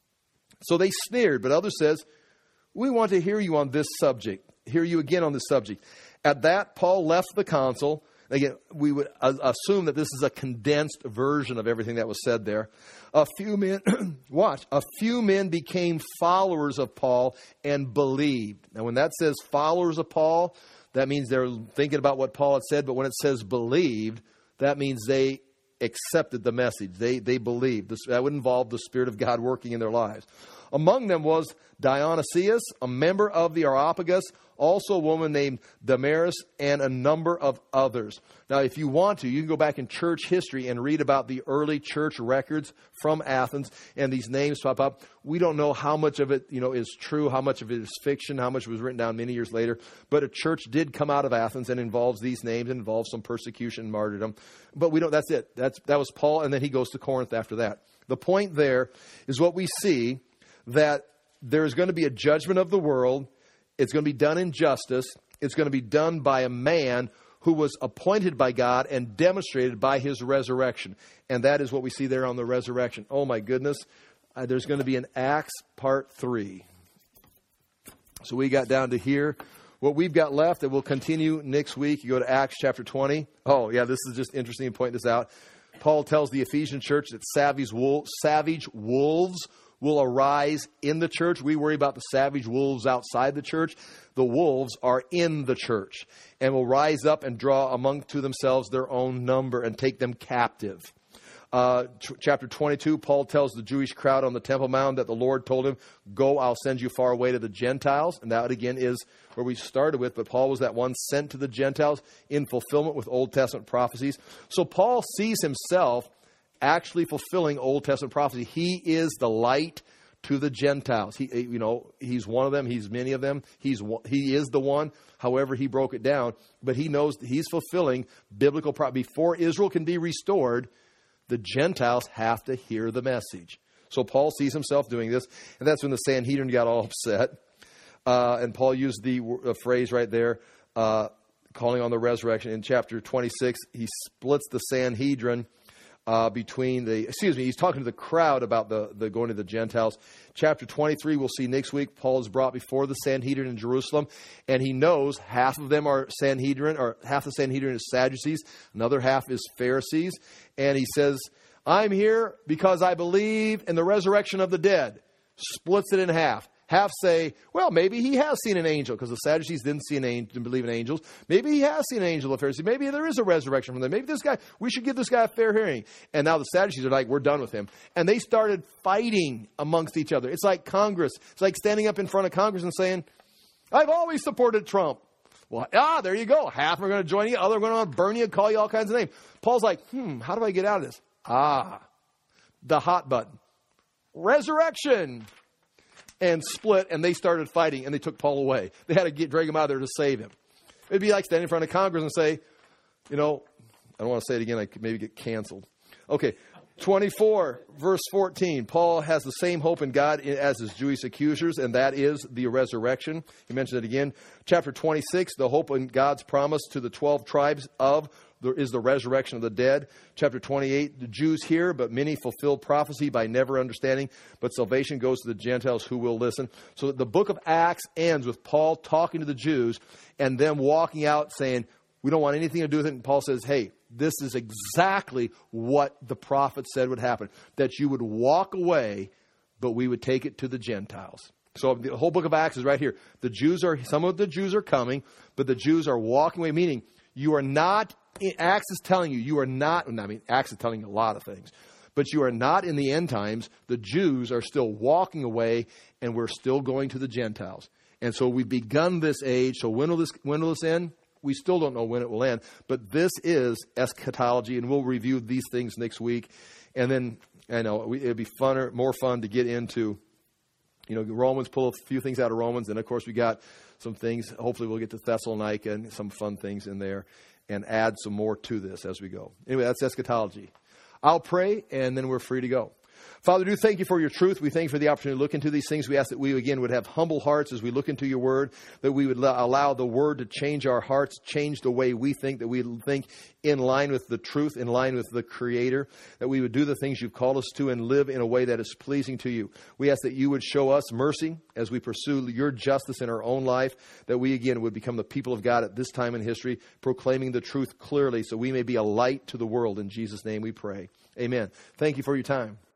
A: So they sneered, but others says, we want to hear you on this subject, hear you again on this subject. At that, Paul left the council. Again, we would assume that this is a condensed version of everything that was said there. A few men, a few men became followers of Paul and believed. Now, when that says followers of Paul, that means they're thinking about what Paul had said. But when it says believed, that means they accepted the message. They believed. That would involve the Spirit of God working in their lives. Among them was Dionysius, a member of the Areopagus, also a woman named Damaris, and a number of others. Now, if you want to, you can go back in church history and read about the early church records from Athens, and these names pop up. We don't know how much of it, is true, how much of it is fiction, how much was written down many years later. But a church did come out of Athens and involves these names and involves some persecution and martyrdom. But we don't. That's it. That was Paul, and then he goes to Corinth after that. The point there is what we see, that there's going to be a judgment of the world. It's going to be done in justice. It's going to be done by a man who was appointed by God and demonstrated by his resurrection. And that is what we see there on the resurrection. Oh my goodness. There's going to be an Acts part 3. So we got down to here. What we've got left, that will continue next week. You go to Acts chapter 20. Oh yeah, this is just interesting to point this out. Paul tells the Ephesian church that savage wolves will arise in the church. We worry about the savage wolves outside the church. The wolves are in the church and will rise up and draw to themselves their own number and take them captive. Chapter 22, Paul tells the Jewish crowd on the Temple Mount that the Lord told him, go, I'll send you far away to the Gentiles. And that again is where we started with, but Paul was that one sent to the Gentiles in fulfillment with Old Testament prophecies. So Paul sees himself actually fulfilling Old Testament prophecy. He is the light to the Gentiles. He's one of them. He's many of them. He is the one. However, he broke it down, but he knows he's fulfilling biblical prophecy. Before Israel can be restored, the Gentiles have to hear the message. So Paul sees himself doing this, and that's when the Sanhedrin got all upset. And Paul used the phrase right there, calling on the resurrection. In chapter 26, he splits the Sanhedrin he's talking to the crowd about the going to the Gentiles. Chapter 23, we'll see next week, Paul is brought before the Sanhedrin in Jerusalem, and he knows half of them are Sanhedrin, or half the Sanhedrin is Sadducees, another half is Pharisees, and he says, I'm here because I believe in the resurrection of the dead. Splits it in half. Half say, well, maybe he has seen an angel, because the Sadducees didn't believe in angels. Maybe he has seen an angel of Pharisees. Maybe there is a resurrection from them. Maybe we should give this guy a fair hearing. And now the Sadducees are like, we're done with him. And they started fighting amongst each other. It's like Congress. It's like standing up in front of Congress and saying, I've always supported Trump. Well, there you go. Half are going to join you. Other are going to burn you, call you all kinds of names. Paul's like, how do I get out of this? The hot button. Resurrection. and split, and they started fighting, and they took Paul away. They had to drag him out of there to save him. It'd be like standing in front of Congress and say, I don't want to say it again, I could maybe get canceled. Okay, 24, verse 14. Paul has the same hope in God as his Jewish accusers, and that is the resurrection. He mentioned it again. Chapter 26, the hope in God's promise to the 12 tribes is the resurrection of the dead. Chapter 28, the Jews hear, but many fulfill prophecy by never understanding. But salvation goes to the Gentiles who will listen. So the book of Acts ends with Paul talking to the Jews and them walking out saying, we don't want anything to do with it. And Paul says, hey, this is exactly what the prophet said would happen. That you would walk away, but we would take it to the Gentiles. So the whole book of Acts is right here. Some of the Jews are coming, but the Jews are walking away, meaning you are not, Acts is telling you are not, Acts is telling you a lot of things, but you are not in the end times. The Jews are still walking away, and we're still going to the Gentiles. And so we've begun this age. So when will this end? We still don't know when it will end, but this is eschatology, and we'll review these things next week. And then, it'd be more fun to get into, Romans, pull a few things out of Romans, and of course we got some things. Hopefully we'll get to Thessalonica and some fun things in there and add some more to this as we go. Anyway, that's eschatology. I'll pray, and then we're free to go. Father, do thank you for your truth. We thank you for the opportunity to look into these things. We ask that we, again, would have humble hearts as we look into your word, that we would allow the word to change our hearts, change the way we think, that we think in line with the truth, in line with the Creator, that we would do the things you've called us to and live in a way that is pleasing to you. We ask that you would show us mercy as we pursue your justice in our own life, that we, again, would become the people of God at this time in history, proclaiming the truth clearly so we may be a light to the world. In Jesus' name we pray. Amen. Thank you for your time.